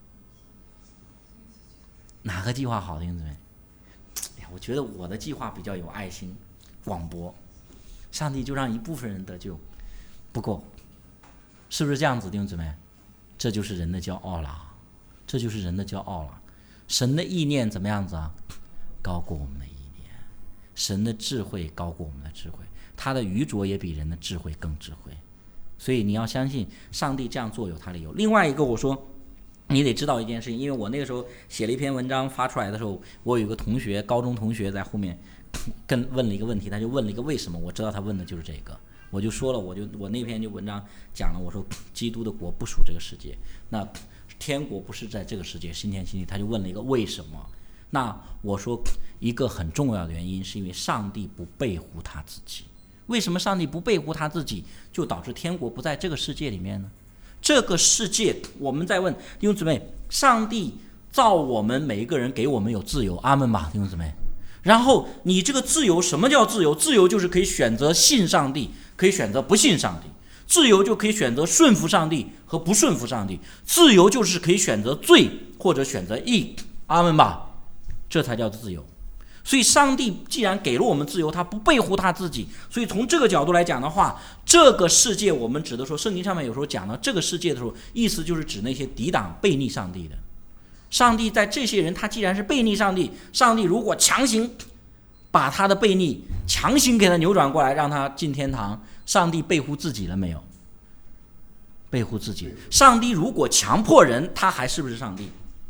S2: 哪个计划好？弟兄姊妹，哎呀，我觉得我的计划比较有爱心、广博。上帝就让一部分人得救，不够，是不是这样子？弟兄姊妹，这就是人的骄傲了，这就是人的骄傲了。神的意念怎么样子啊？高过我们的意念。神的智慧高过我们的智慧，他的愚拙也比人的智慧更智慧。所以你要相信上帝这样做有他理由。另外一个，我说你得知道一件事情，因为我那个时候写了一篇文章发出来的时候，我有一个同学，高中同学在后面跟问了一个问题，他就问了一个为什么，我知道他问的就是这个，我就说了，我就我那篇就文章讲了，我说基督的国不属这个世界，那天国不是在这个世界，新天新地，他就问了一个为什么。那我说一个很重要的原因是因为上帝不背乎他自己。为什么上帝不背乎他自己，就导致天国不在这个世界里面呢？这个世界，我们在问弟兄姊妹，上帝造我们每一个人，给我们有自由，阿们吧，弟兄姊妹。然后你这个自由，什么叫自由？自由就是可以选择信上帝，可以选择不信上帝。自由就可以选择顺服上帝和不顺服上帝。自由就是可以选择罪或者选择义，阿们吧，这才叫自由。所以上帝既然给了我们自由，他不背乎他自己，所以从这个角度来讲的话，这个世界我们指的说，圣经上面有时候讲到这个世界的时候，意思就是指那些抵挡背逆上帝的。上帝在这些人，他既然是背逆上帝，上帝如果强行把他的背逆强行给他扭转过来，让他进天堂，上帝背乎自己了没有？背乎自己。上帝如果强迫人，他还是不是上帝？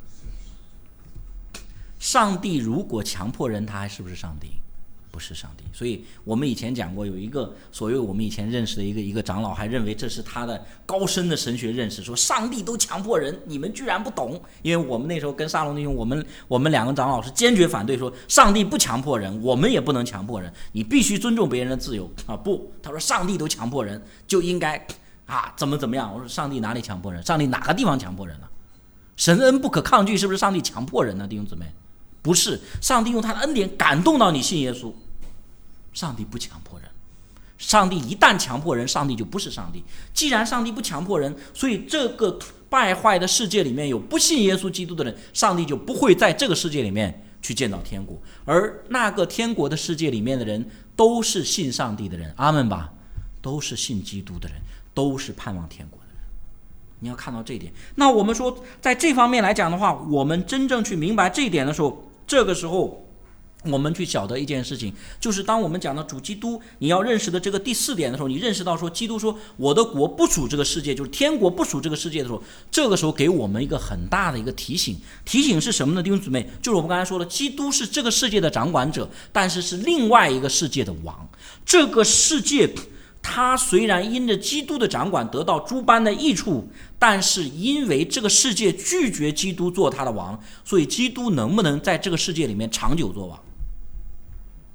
S2: 上帝如果强迫人，他还是不是上帝？不是上帝。所以我们以前讲过，有一个所谓我们以前认识的一个一个长老，还认为这是他的高深的神学认识，说上帝都强迫人，你们居然不懂。因为我们那时候跟沙龙弟兄，我们我们两个长老是坚决反对，说上帝不强迫人，我们也不能强迫人，你必须尊重别人的自由啊！不，他说上帝都强迫人，就应该啊怎么怎么样。我说上帝哪里强迫人？上帝哪个地方强迫人了？神恩不可抗拒，是不是上帝强迫人呢？弟兄姊妹，不是，上帝用他的恩典感动到你信耶稣。上帝不强迫人，上帝一旦强迫人，上帝就不是上帝。既然上帝不强迫人，所以这个败坏的世界里面有不信耶稣基督的人，上帝就不会在这个世界里面去建造天国。而那个天国的世界里面的人都是信上帝的人，阿们吧，都是信基督的人，都是盼望天国的人。你要看到这一点。那我们说在这方面来讲的话，我们真正去明白这一点的时候，这个时候我们去晓得一件事情，就是当我们讲到主基督，你要认识的这个第四点的时候，你认识到说基督说我的国不属这个世界，就是天国不属这个世界的时候，这个时候给我们一个很大的一个提醒。提醒是什么呢？弟兄姊妹，就是我们刚才说的，基督是这个世界的掌管者，但是是另外一个世界的王。这个世界他虽然因着基督的掌管得到诸般的益处，但是因为这个世界拒绝基督做他的王，所以基督能不能在这个世界里面长久做王？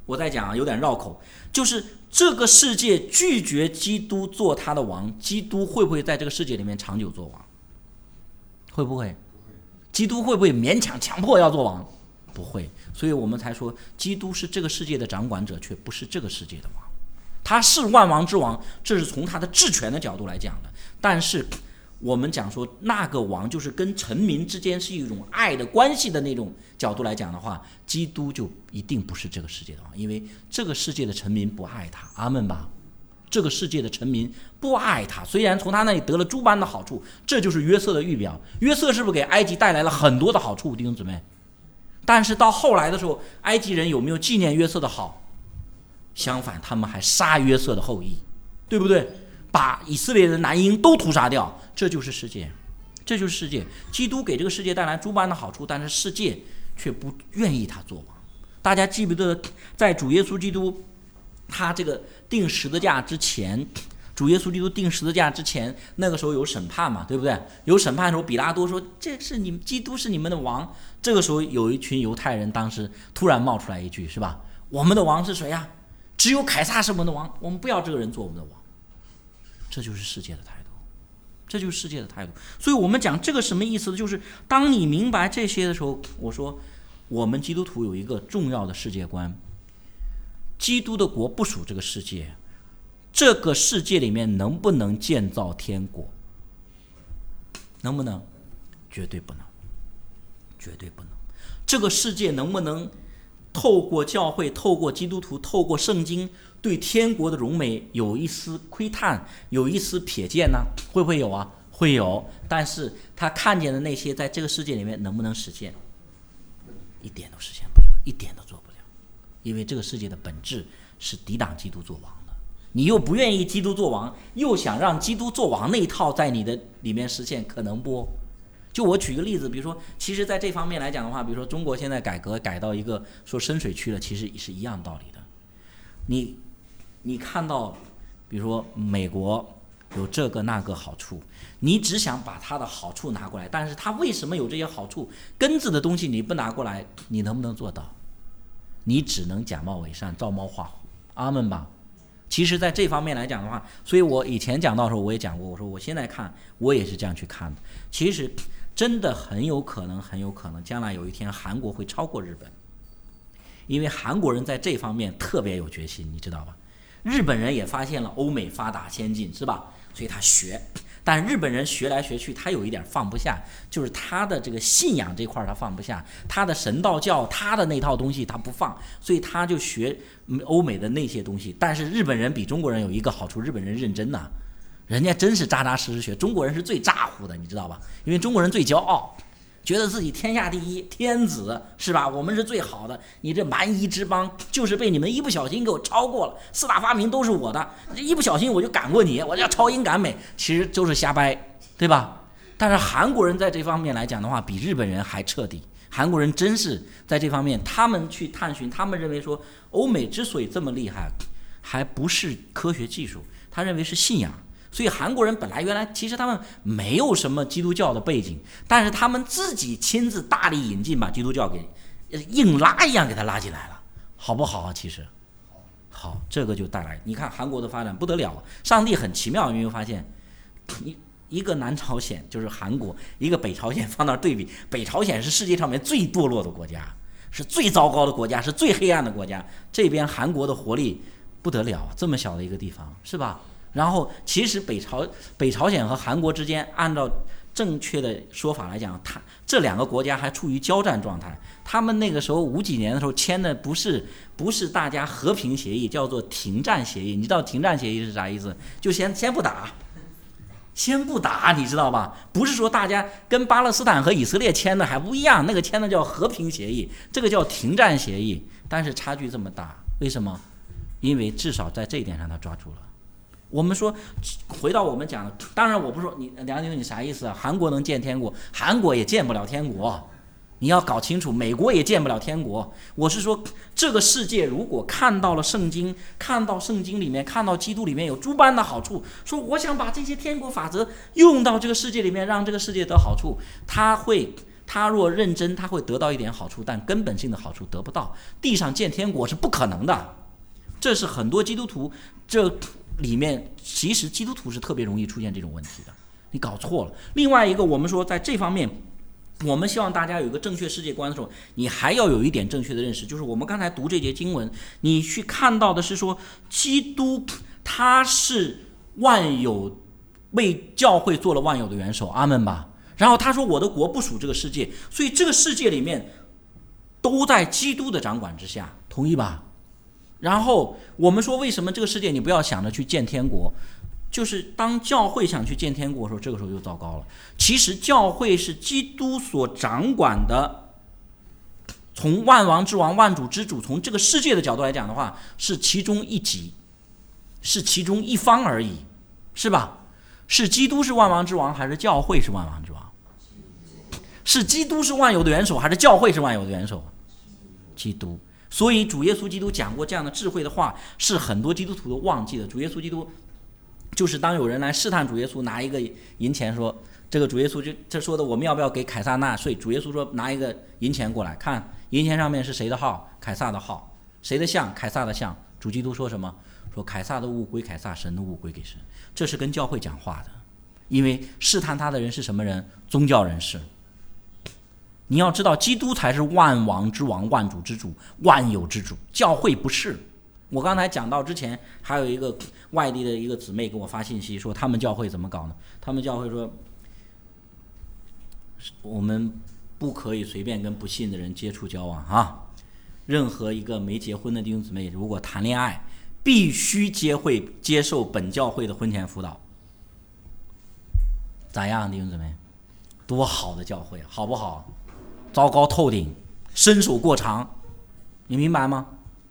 S2: 我在讲有点绕口，就是这个世界拒绝基督做他的王，基督会不会在这个世界里面长久做王？会不会？基督会不会勉强强迫要做王？不会。所以我们才说，基督是这个世界的掌管者，却不是这个世界的王。他是万王之王，这是从他的治权的角度来讲的。但是我们讲说，那个王就是跟臣民之间是一种爱的关系的那种角度来讲的话，基督就一定不是这个世界的王，因为这个世界的臣民不爱他。阿们吧。这个世界的臣民不爱他，虽然从他那里得了诸般的好处，这就是约瑟的预表。约瑟是不是给埃及带来了很多的好处，弟兄姊妹？但是到后来的时候，埃及人有没有纪念约瑟的好？相反，他们还杀约瑟的后裔，对不对？把以色列的男婴都屠杀掉，这就是世界，这就是世界。基督给这个世界带来诸般的好处，但是世界却不愿意他做王。大家记不记得，在主耶稣基督他这个钉十字架之前，主耶稣基督钉十字架之前，那个时候有审判嘛，对不对？有审判的时候，比拉多说：“这是你们基督是你们的王。”这个时候有一群犹太人，当时突然冒出来一句，是吧？我们的王是谁呀？只有凯撒是我们的王，我们不要这个人做我们的王。这就是世界的态度，这就是世界的态度。所以我们讲这个什么意思呢？就是当你明白这些的时候，我说我们基督徒有一个重要的世界观，基督的国不属这个世界，这个世界里面能不能建造天国？能不能？绝对不能，绝对不能。这个世界能不能透过教会，透过基督徒，透过圣经，对天国的荣美有一丝窥探，有一丝瞥见呢？会不会有啊？会有。但是他看见的那些，在这个世界里面能不能实现？一点都实现不了，一点都做不了。因为这个世界的本质是抵挡基督做王的，你又不愿意基督做王，又想让基督做王那一套在你的里面实现，可能不？就我举个例子，比如说，其实在这方面来讲的话，比如说中国现在改革改到一个说深水区了，其实是一样道理的。你你看到，比如说美国有这个那个好处，你只想把它的好处拿过来，但是它为什么有这些好处？根子的东西你不拿过来，你能不能做到？你只能假冒伪善，照猫画虎。阿们吧。其实在这方面来讲的话，所以我以前讲到的时候我也讲过，我说我现在看我也是这样去看的。其实真的很有可能很有可能将来有一天韩国会超过日本，因为韩国人在这方面特别有决心，你知道吧？日本人也发现了欧美发达先进，是吧？所以他学，但日本人学来学去，他有一点放不下，就是他的这个信仰这块他放不下，他的神道教他的那套东西他不放，所以他就学欧美的那些东西。但是日本人比中国人有一个好处，日本人认真呐、啊，人家真是扎扎实实学，中国人是最咋呼的，你知道吧？因为中国人最骄傲，觉得自己天下第一，天子是吧？我们是最好的，你这蛮夷之邦就是被你们一不小心给我超过了，四大发明都是我的，一不小心我就赶过你，我叫超英赶美，其实都是瞎掰，对吧？但是韩国人在这方面来讲的话，比日本人还彻底。韩国人真是在这方面，他们去探寻，他们认为说欧美之所以这么厉害，还不是科学技术，他认为是信仰。所以韩国人本来原来其实他们没有什么基督教的背景，但是他们自己亲自大力引进，把基督教给硬拉一样给他拉进来了，好不好啊？其实好，这个就带来你看韩国的发展不得了，上帝很奇妙，你会发现一一个南朝鲜就是韩国，一个北朝鲜放那儿对比，北朝鲜是世界上面最堕落的国家，是最糟糕的国家，是最黑暗的国家，这边韩国的活力不得了，这么小的一个地方，是吧？然后其实北朝北朝鲜和韩国之间，按照正确的说法来讲，它这两个国家还处于交战状态。他们那个时候五几年的时候签的不是不是大家和平协议，叫做停战协议。你知道停战协议是啥意思？就先先不打，先不打，你知道吧？不是说大家跟巴勒斯坦和以色列签的还不一样，那个签的叫和平协议，这个叫停战协议。但是差距这么大，为什么？因为至少在这一点上他抓住了。我们说回到我们讲的，当然我不是说你梁兄你啥意思啊？韩国能建天国，韩国也建不了天国，你要搞清楚，美国也建不了天国。我是说这个世界如果看到了圣经，看到圣经里面，看到基督里面有诸般的好处，说我想把这些天国法则用到这个世界里面，让这个世界得好处，他会他若认真，他会得到一点好处，但根本性的好处得不到。地上建天国是不可能的，这是很多基督徒这里面，其实基督徒是特别容易出现这种问题的，你搞错了。另外一个，我们说在这方面，我们希望大家有一个正确世界观的时候，你还要有一点正确的认识，就是我们刚才读这节经文，你去看到的是说，基督他是万有，为教会做了万有的元首，阿们吧。然后他说我的国不属这个世界，所以这个世界里面都在基督的掌管之下，同意吧？然后我们说为什么这个世界你不要想着去建天国，就是当教会想去建天国的时候，这个时候就糟糕了。其实教会是基督所掌管的，从万王之王、万主之主，从这个世界的角度来讲的话，是其中一级，是其中一方而已，是吧？是基督是万王之王，还是教会是万王之王？是基督是万有的元首，还是教会是万有的元首？基督。所以主耶稣基督讲过这样的智慧的话，是很多基督徒都忘记了。主耶稣基督就是当有人来试探主耶稣，拿一个银钱说，这个主耶稣就这说的，我们要不要给凯撒纳税？主耶稣说拿一个银钱过来，看银钱上面是谁的号？凯撒的号。谁的像？凯撒的像。主基督说什么？说凯撒的物归凯撒，神的物归给神。这是跟教会讲话的，因为试探他的人是什么人？宗教人士。你要知道，基督才是万王之王、万主之主、万有之主，教会不是。我刚才讲到之前，还有一个外地的一个姊妹给我发信息说，他们教会怎么搞呢？他们教会说，我们不可以随便跟不信的人接触交往啊！任何一个没结婚的弟兄姊妹，如果谈恋爱，必须接会接受本教会的婚前辅导。咋样，弟兄姊妹？多好的教会，好不好？糟糕透顶，伸手过长，你明白吗？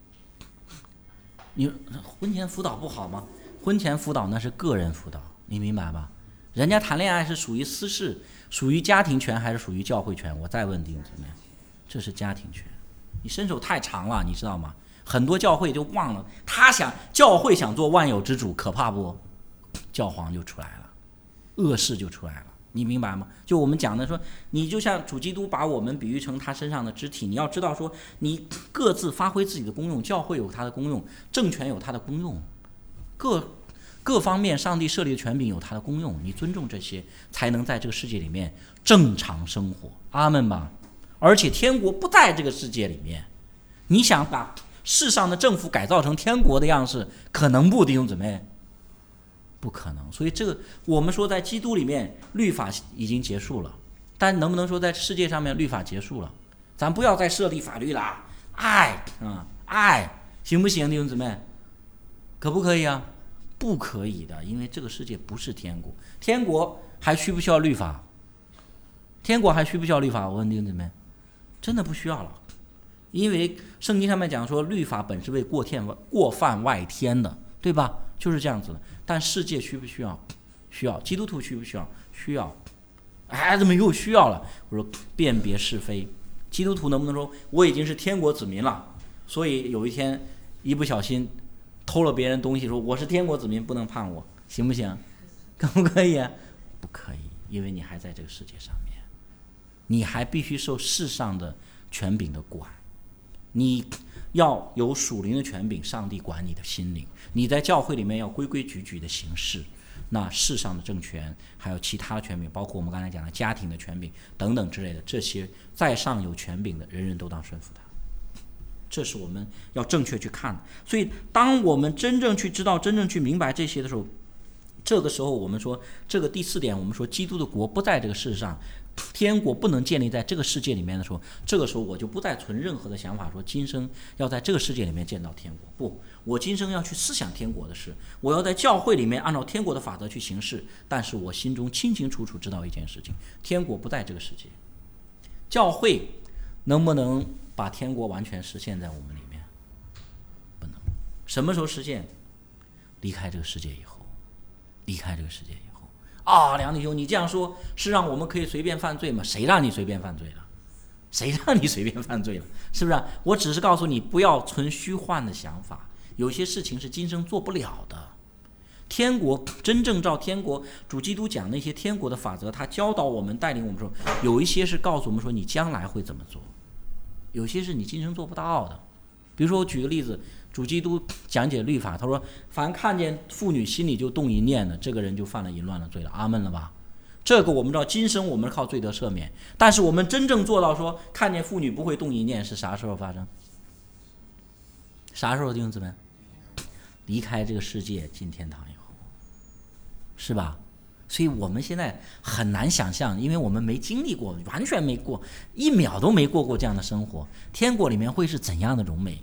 S2: 你婚前辅导不好吗？婚前辅导那是个人辅导，你明白吧？人家谈恋爱是属于私事，属于家庭权还是属于教会权？我再问弟兄姊妹，这是家庭权。你伸手太长了，你知道吗？很多教会就忘了，他想教会想做万有之主，可怕不？教皇就出来了，恶事就出来了。你明白吗？就我们讲的说，你就像主基督把我们比喻成他身上的肢体，你要知道说，你各自发挥自己的功用，教会有它的功用，政权有它的功用，各各方面上帝设立的权柄有它的功用，你尊重这些，才能在这个世界里面正常生活。阿们吧。而且天国不在这个世界里面，你想把世上的政府改造成天国的样式，可能不，弟兄姊妹？不可能。所以这个我们说在基督里面律法已经结束了，但能不能说在世界上面律法结束了？咱不要再设立法律啦，爱啊爱行不行，弟兄姊妹？可不可以啊？不可以的，因为这个世界不是天国。天国还需不需要律法？天国还需不需要律法？我问弟兄姊妹，真的不需要了，因为圣经上面讲说，律法本是为过天过犯外天的，对吧？就是这样子的。但世界需不需要？需要。基督徒需不需要？需要。哎，怎么又需要了？我说辨别是非。基督徒能不能说我已经是天国子民了，所以有一天一不小心偷了别人东西，说我是天国子民，不能判我，行不行？可不可以？不可以，因为你还在这个世界上面，你还必须受世上的权柄的管。你要有属灵的权柄，上帝管你的心灵。你在教会里面要规规矩矩的行事，那世上的政权还有其他的权柄，包括我们刚才讲的家庭的权柄等等之类的，这些在上有权柄的人人都当顺服他。这是我们要正确去看的。所以当我们真正去知道，真正去明白这些的时候，这个时候我们说这个第四点，我们说基督的国不在这个世上，天国不能建立在这个世界里面的时候，这个时候我就不再存任何的想法说今生要在这个世界里面见到天国。不，我今生要去思想天国的事，我要在教会里面按照天国的法则去行事，但是我心中清清楚楚知道一件事情，天国不在这个世界。教会能不能把天国完全实现在我们里面？不能。什么时候实现？离开这个世界以后。离开这个世界以后啊，梁弟兄，你这样说是让我们可以随便犯罪吗？谁让你随便犯罪了？谁让你随便犯罪了？是不是？我只是告诉你，不要存虚幻的想法，有些事情是今生做不了的。 天国真正照天国主基督讲那些天国的法则，他教导我们带领我们说，有一些是告诉我们说你将来会怎么做，有些是你今生做不到的。比如说我举个例子，主基督讲解律法，他说凡看见妇女心里就动淫念的，这个人就犯了淫乱的罪了。阿们了吧？这个我们知道今生我们靠罪得赦免，但是我们真正做到说看见妇女不会动淫念是啥时候发生？啥时候弟兄姊妹？离开这个世界进天堂以后，是吧？所以我们现在很难想象，因为我们没经历过，完全没过，一秒都没过过这样的生活，天国里面会是怎样的荣美？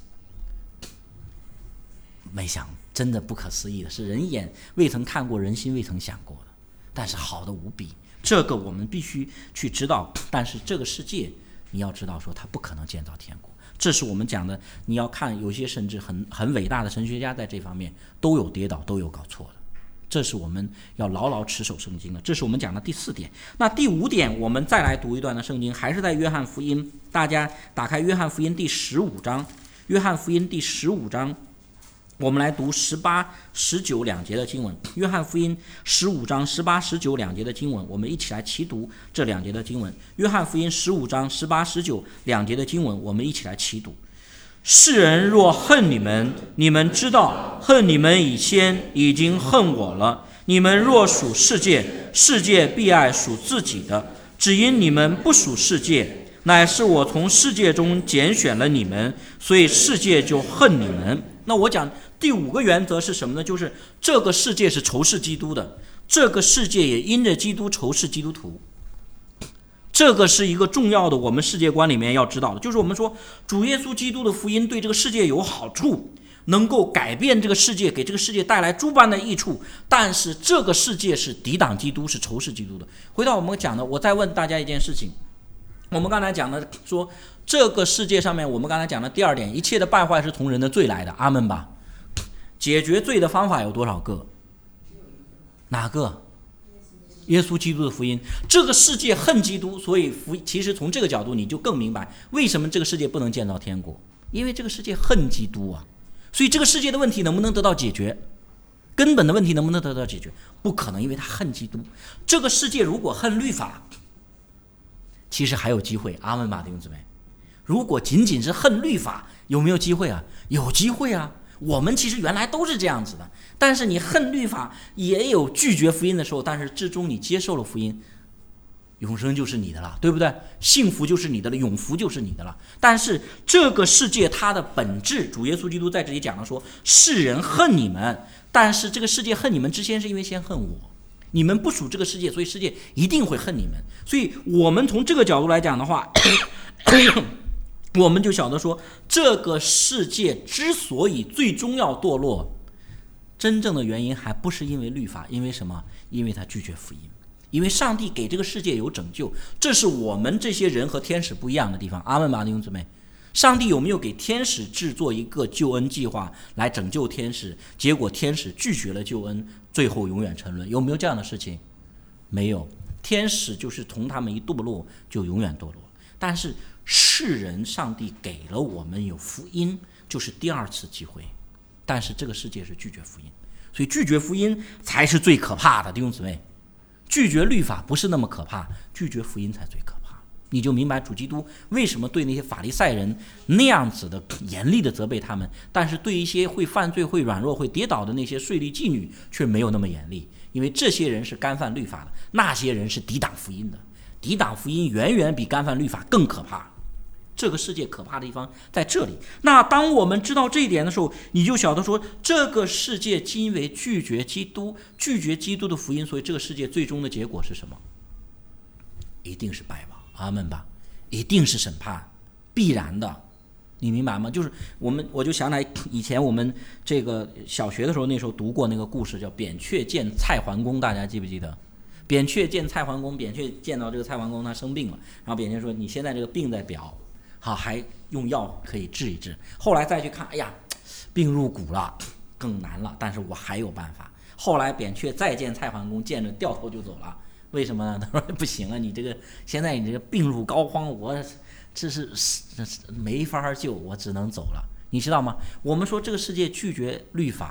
S2: 没想，真的不可思议的，是人眼未曾看过，人心未曾想过的，但是好的无比，这个我们必须去知道。但是这个世界你要知道说它不可能建造天国，这是我们讲的。你要看有些甚至很很伟大的神学家在这方面都有跌倒，都有搞错的，这是我们要牢牢持守圣经的。这是我们讲的第四点。那第五点，我们再来读一段的圣经，还是在约翰福音，大家打开约翰福音第十五章，约翰福音第十五章，我们来读十八、十九两节的经文。约翰福音十五章十八、十九两节的经文，我们一起来齐读这两节的经文。约翰福音十五章十八、十九两节的经文，我们一起来齐读。世人若恨你们，你们知道恨你们以先已经恨我了。你们若属世界，世界必爱属自己的。只因你们不属世界，乃是我从世界中拣选了你们，所以世界就恨你们。那我讲第五个原则是什么呢？就是这个世界是仇视基督的，这个世界也因着基督仇视基督徒。这个是一个重要的我们世界观里面要知道的，就是我们说主耶稣基督的福音对这个世界有好处，能够改变这个世界，给这个世界带来诸般的益处，但是这个世界是抵挡基督，是仇视基督的。回到我们讲的，我再问大家一件事情，我们刚才讲的说这个世界上面，我们刚才讲的第二点，一切的败坏是从人的罪来的，阿们吧？解决罪的方法有多少个？哪个？耶稣基督的福音。这个世界恨基督，所以福其实从这个角度你就更明白为什么这个世界不能建造天国，因为这个世界恨基督啊。所以这个世界的问题能不能得到解决，根本的问题能不能得到解决，不可能，因为他恨基督。这个世界如果恨律法，其实还有机会，阿们吧，弟兄姊妹。如果仅仅是恨律法，有没有机会啊？有机会啊。我们其实原来都是这样子的，但是你恨律法也有拒绝福音的时候，但是至终你接受了福音，永生就是你的了，对不对？幸福就是你的了，永福就是你的了。但是这个世界它的本质，主耶稣基督在这里讲了说，世人恨你们，但是这个世界恨你们之前是因为先恨我，你们不属这个世界，所以世界一定会恨你们。所以我们从这个角度来讲的话我们就晓得说，这个世界之所以最终要堕落，真正的原因还不是因为律法，因为什么？因为他拒绝福音，因为上帝给这个世界有拯救，这是我们这些人和天使不一样的地方。阿们吧，弟兄姊妹。上帝有没有给天使制作一个救恩计划来拯救天使？结果天使拒绝了救恩，最后永远沉沦，有没有这样的事情？没有，天使就是从他们一堕落就永远堕落。但是世人，上帝给了我们有福音，就是第二次机会，但是这个世界是拒绝福音，所以拒绝福音才是最可怕的，弟兄姊妹。拒绝律法不是那么可怕，拒绝福音才最可怕。你就明白主基督为什么对那些法利赛人那样子的严厉的责备他们，但是对一些会犯罪、会软弱、会跌倒的那些税吏妓女却没有那么严厉，因为这些人是干犯律法的，那些人是抵挡福音的。抵挡福音远远比干犯律法更可怕。这个世界可怕的地方在这里。那当我们知道这一点的时候，你就晓得说，这个世界因为拒绝基督，拒绝基督的福音，所以这个世界最终的结果是什么？一定是败亡，阿们吧，一定是审判，必然的。你明白吗？就是我们，我就想起来以前我们这个小学的时候，那时候读过那个故事，叫扁鹊见蔡桓公，大家记不记得？扁鹊见蔡桓公，扁鹊见到这个蔡桓公他生病了，然后扁鹊说：“你现在这个病在表，好，还用药可以治一治。”后来再去看，哎呀，病入骨了，更难了，但是我还有办法。后来扁鹊再见蔡桓公，见着掉头就走了。为什么呢？他说：“不行啊，你这个现在你这个病入膏肓，我这是这是没法救，我只能走了。”你知道吗？我们说这个世界拒绝律法，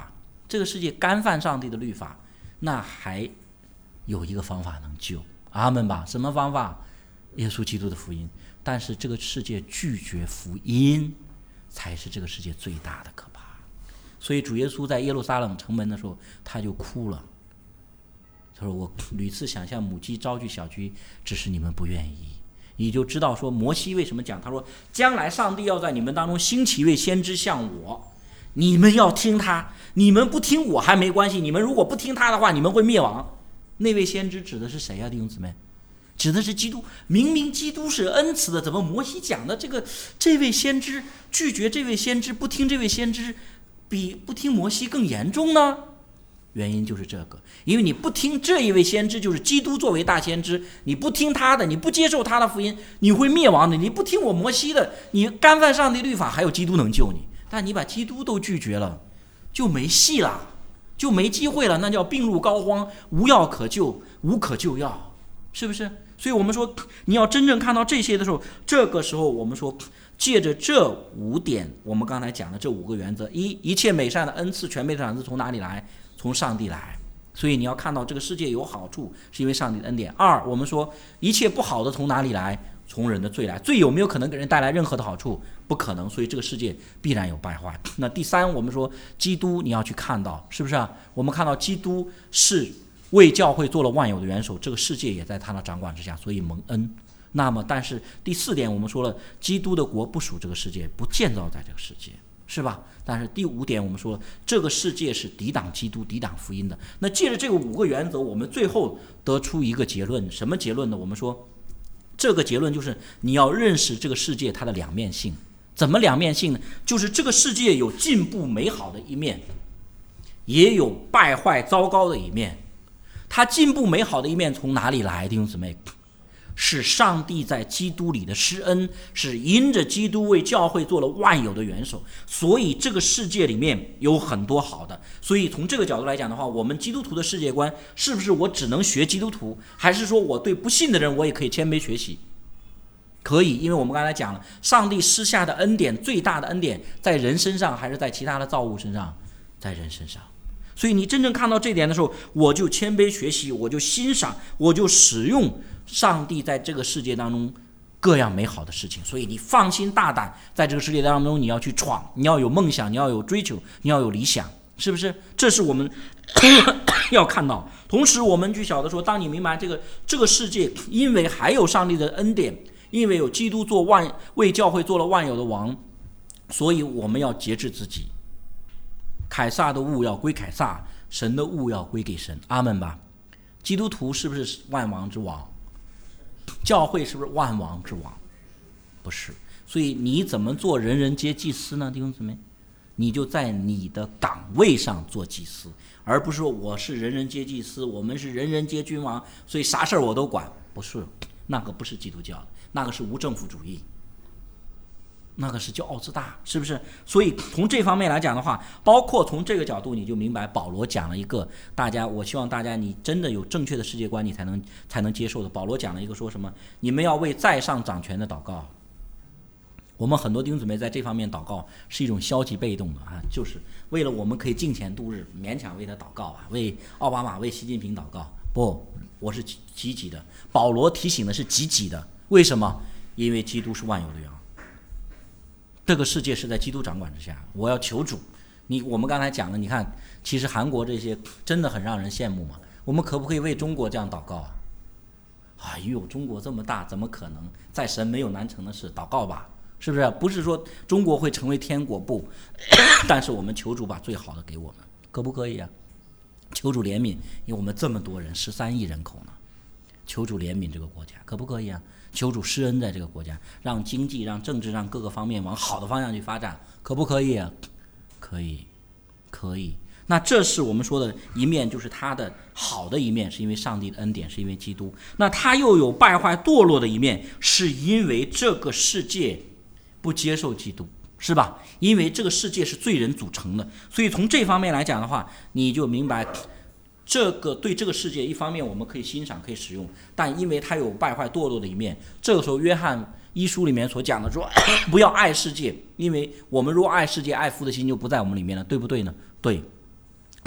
S2: 这个世界干犯上帝的律法，那还有一个方法能救，阿们吧？什么方法？耶稣基督的福音。但是这个世界拒绝福音，才是这个世界最大的可怕。所以主耶稣在耶路撒冷城门的时候，他就哭了。他说：“我屡次想向母鸡招聚小鸡，只是你们不愿意。”你就知道说摩西为什么讲，他说：“将来上帝要在你们当中兴起一位先知像我，你们要听他。你们不听我还没关系，你们如果不听他的话，你们会灭亡。”那位先知指的是谁啊？弟兄姊妹，指的是基督。明明基督是恩慈的，怎么摩西讲的这个这位先知拒绝这位先知，不听这位先知，比不听摩西更严重呢？原因就是这个，因为你不听这一位先知，就是基督作为大先知，你不听他的，你不接受他的福音，你会灭亡的。你不听我摩西的，你干犯上帝律法，还有基督能救你。但你把基督都拒绝了，就没戏了，就没机会了，那叫病入膏肓，无药可救，无可救药，是不是？所以我们说，你要真正看到这些的时候，这个时候我们说，借着这五点，我们刚才讲的这五个原则：一，一切美善的恩赐、全备的赏赐从哪里来？从上帝来。所以你要看到这个世界有好处，是因为上帝的恩典。二，我们说一切不好的从哪里来？从人的罪来。罪有没有可能给人带来任何的好处？不可能。所以这个世界必然有败坏。那第三，我们说基督你要去看到，是不是啊？我们看到基督是为教会做了万有的元首，这个世界也在他的掌管之下，所以蒙恩。那么但是第四点我们说了，基督的国不属这个世界，不建造在这个世界，是吧？但是第五点我们说了，这个世界是抵挡基督、抵挡福音的。那借着这个五个原则，我们最后得出一个结论，什么结论呢？我们说这个结论就是你要认识这个世界它的两面性。怎么两面性呢？就是这个世界有进步美好的一面，也有败坏糟糕的一面。它进步美好的一面从哪里来？弟兄姊妹，是上帝在基督里的施恩，是因着基督为教会做了万有的元首，所以这个世界里面有很多好的。所以从这个角度来讲的话，我们基督徒的世界观是不是我只能学基督徒，还是说我对不信的人我也可以谦卑学习？可以，因为我们刚才讲了，上帝施下的恩典，最大的恩典在人身上还是在其他的造物身上？在人身上。所以你真正看到这点的时候，我就谦卑学习，我就欣赏，我就使用上帝在这个世界当中各样美好的事情。所以你放心大胆，在这个世界当中你要去闯，你要有梦想，你要有追求，你要有理想，是不是？这是我们要看到。同时我们去晓得说，当你明白这个这个世界因为还有上帝的恩典，因为有基督做万为教会做了万有的王，所以我们要节制自己。凯撒的物要归凯撒，神的物要归给神，阿们吧。基督徒是不是万王之王？教会是不是万王之王？不是。所以你怎么做人人皆祭司呢？弟兄姊妹，你就在你的岗位上做祭司，而不是说我是人人皆祭司，我们是人人皆君王，所以啥事儿我都管。不是，那个不是基督教的，那个是无政府主义，那个是骄傲自大，是不是？所以从这方面来讲的话，包括从这个角度，你就明白保罗讲了一个大家，我希望大家你真的有正确的世界观，你才能才能接受的。保罗讲了一个说什么？你们要为在上掌权的祷告。我们很多弟兄姊妹在这方面祷告是一种消极被动的啊，就是为了我们可以金钱度日，勉强为他祷告啊，为奥巴马、为习近平祷告。不，我是积极的。保罗提醒的是积极的，为什么？因为基督是万有的王。这个世界是在基督掌管之下，我要求主。你我们刚才讲了，你看，其实韩国这些真的很让人羡慕嘛。我们可不可以为中国这样祷告啊？哎呦，中国这么大，怎么可能？在神没有难成的事，祷告吧，是不是？不是说中国会成为天国，不，但是我们求主把最好的给我们，可不可以啊？求主怜悯，因为我们这么多人，十三亿人口呢，求主怜悯这个国家，可不可以啊？求主施恩在这个国家，让经济、让政治、让各个方面往好的方向去发展，可不可以啊？可以，可以。那这是我们说的一面，就是他的好的一面，是因为上帝的恩典，是因为基督。那他又有败坏堕落的一面，是因为这个世界不接受基督，是吧？因为这个世界是罪人组成的，所以从这方面来讲的话，你就明白这个对这个世界，一方面我们可以欣赏可以使用，但因为它有败坏堕落的一面，这个时候约翰一书里面所讲的说不要爱世界，因为我们若爱世界，爱父的心就不在我们里面了，对不对呢？对。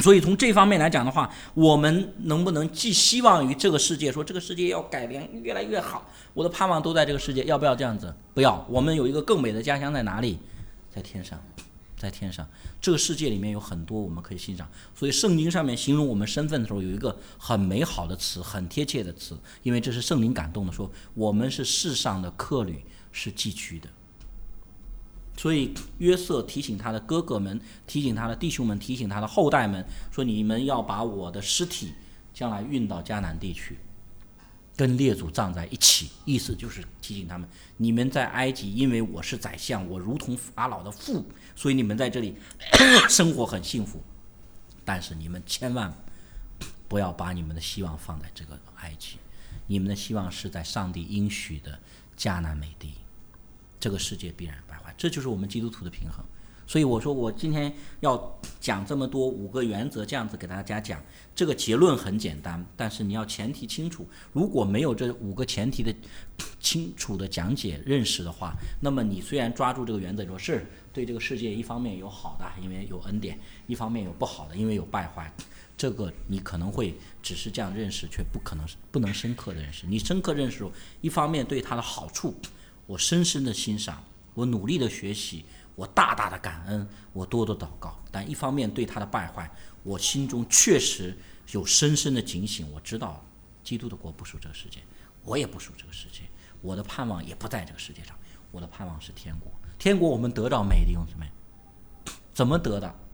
S2: 所以从这方面来讲的话，我们能不能寄希望于这个世界，说这个世界要改良越来越好，我的盼望都在这个世界，要不要这样子？不要。我们有一个更美的家乡在哪里？在天上，在天上。这个世界里面有很多我们可以欣赏，所以圣经上面形容我们身份的时候有一个很美好的词，很贴切的词，因为这是圣灵感动的，说我们是世上的客旅，是寄居的。所以约瑟提醒他的哥哥们，提醒他的弟兄们，提醒他的后代们，说你们要把我的尸体将来运到迦南地去，跟列祖葬在一起。意思就是提醒他们，你们在埃及因为我是宰相，我如同法老的父，所以你们在这里生活很幸福，但是你们千万不要把你们的希望放在这个埃及，你们的希望是在上帝应许的迦南美地。这个世界必然败坏，这就是我们基督徒的平衡。所以我说我今天要讲这么多五个原则，这样子给大家讲，这个结论很简单，但是你要前提清楚，如果没有这五个前提的清楚的讲解认识的话，那么你虽然抓住这个原则，说是对这个世界一方面有好的，因为有恩典，一方面有不好的，因为有败坏，这个你可能会只是这样认识，却不可能不能深刻的认识。你深刻认识，一方面对它的好处我深深的欣赏，我努力的学习，我大大的感恩，我多多祷告，但一方面对他的败坏，我心中确实有深深的警醒，我知道基督的国不属这个世界，我也不属这个世界，我的盼望也不在这个世界上，我的盼望是天国。天国我们得到美，弟兄姊妹，怎么得的？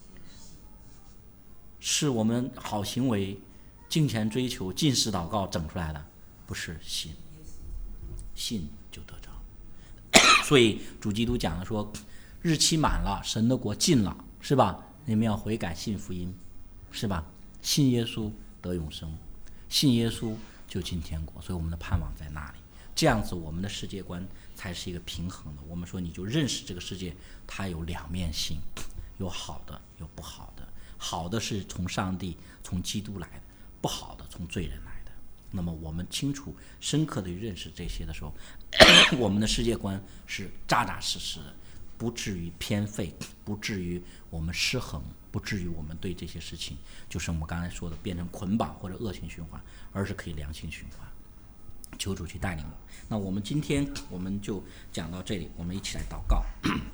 S2: 是我们好行为、敬虔追求、禁食祷告整出来的？不是，信，信就得着。所以主基督讲的说，日期满了，神的国近了，是吧？你们要悔改信福音，是吧？信耶稣得永生，信耶稣就进天国。所以我们的盼望在那里，这样子我们的世界观才是一个平衡的。我们说你就认识这个世界，它有两面性，有好的有不好的，好的是从上帝从基督来的，不好的从罪人来的。那么我们清楚深刻的认识这些的时候，我们的世界观是扎扎实实的，不至于偏废，不至于我们失衡，不至于我们对这些事情就是我们刚才说的变成捆绑或者恶性循环，而是可以良性循环。求主去带领我。那我们今天我们就讲到这里，我们一起来祷告。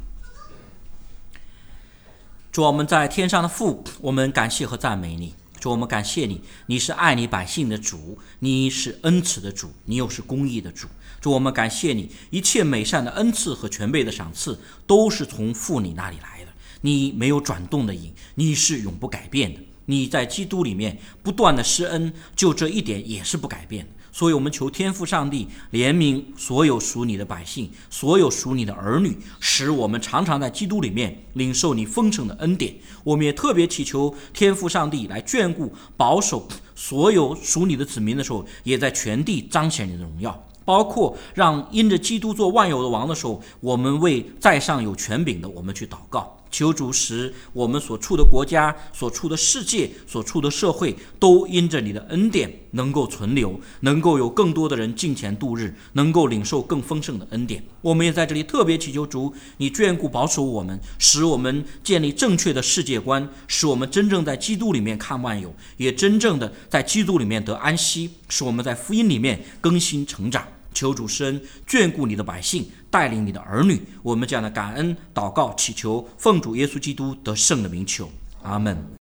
S2: 主，我们在天上的父，我们感谢和赞美你。主，我们感谢你，你是爱你百姓的主，你是恩慈的主，你又是公义的主。主，我们感谢你，一切美善的恩赐和全备的赏赐都是从父你那里来的，你没有转动的影，你是永不改变的，你在基督里面不断的施恩，就这一点也是不改变的。所以我们求天父上帝怜悯所有属你的百姓，所有属你的儿女，使我们常常在基督里面领受你丰盛的恩典。我们也特别祈求天父上帝来眷顾保守所有属你的子民的时候，也在全地彰显你的荣耀，包括让因着基督做万有的王的时候，我们为在上有权柄的我们去祷告。求主使我们所处的国家、所处的世界、所处的社会都因着你的恩典能够存留，能够有更多的人敬虔度日，能够领受更丰盛的恩典。我们也在这里特别祈求主，你眷顾保守我们，使我们建立正确的世界观，使我们真正在基督里面看万有，也真正的在基督里面得安息，使我们在福音里面更新成长。求主施恩眷顾你的百姓，带领你的儿女。我们这样的感恩祷告祈求，奉主耶稣基督得胜的名求，阿们。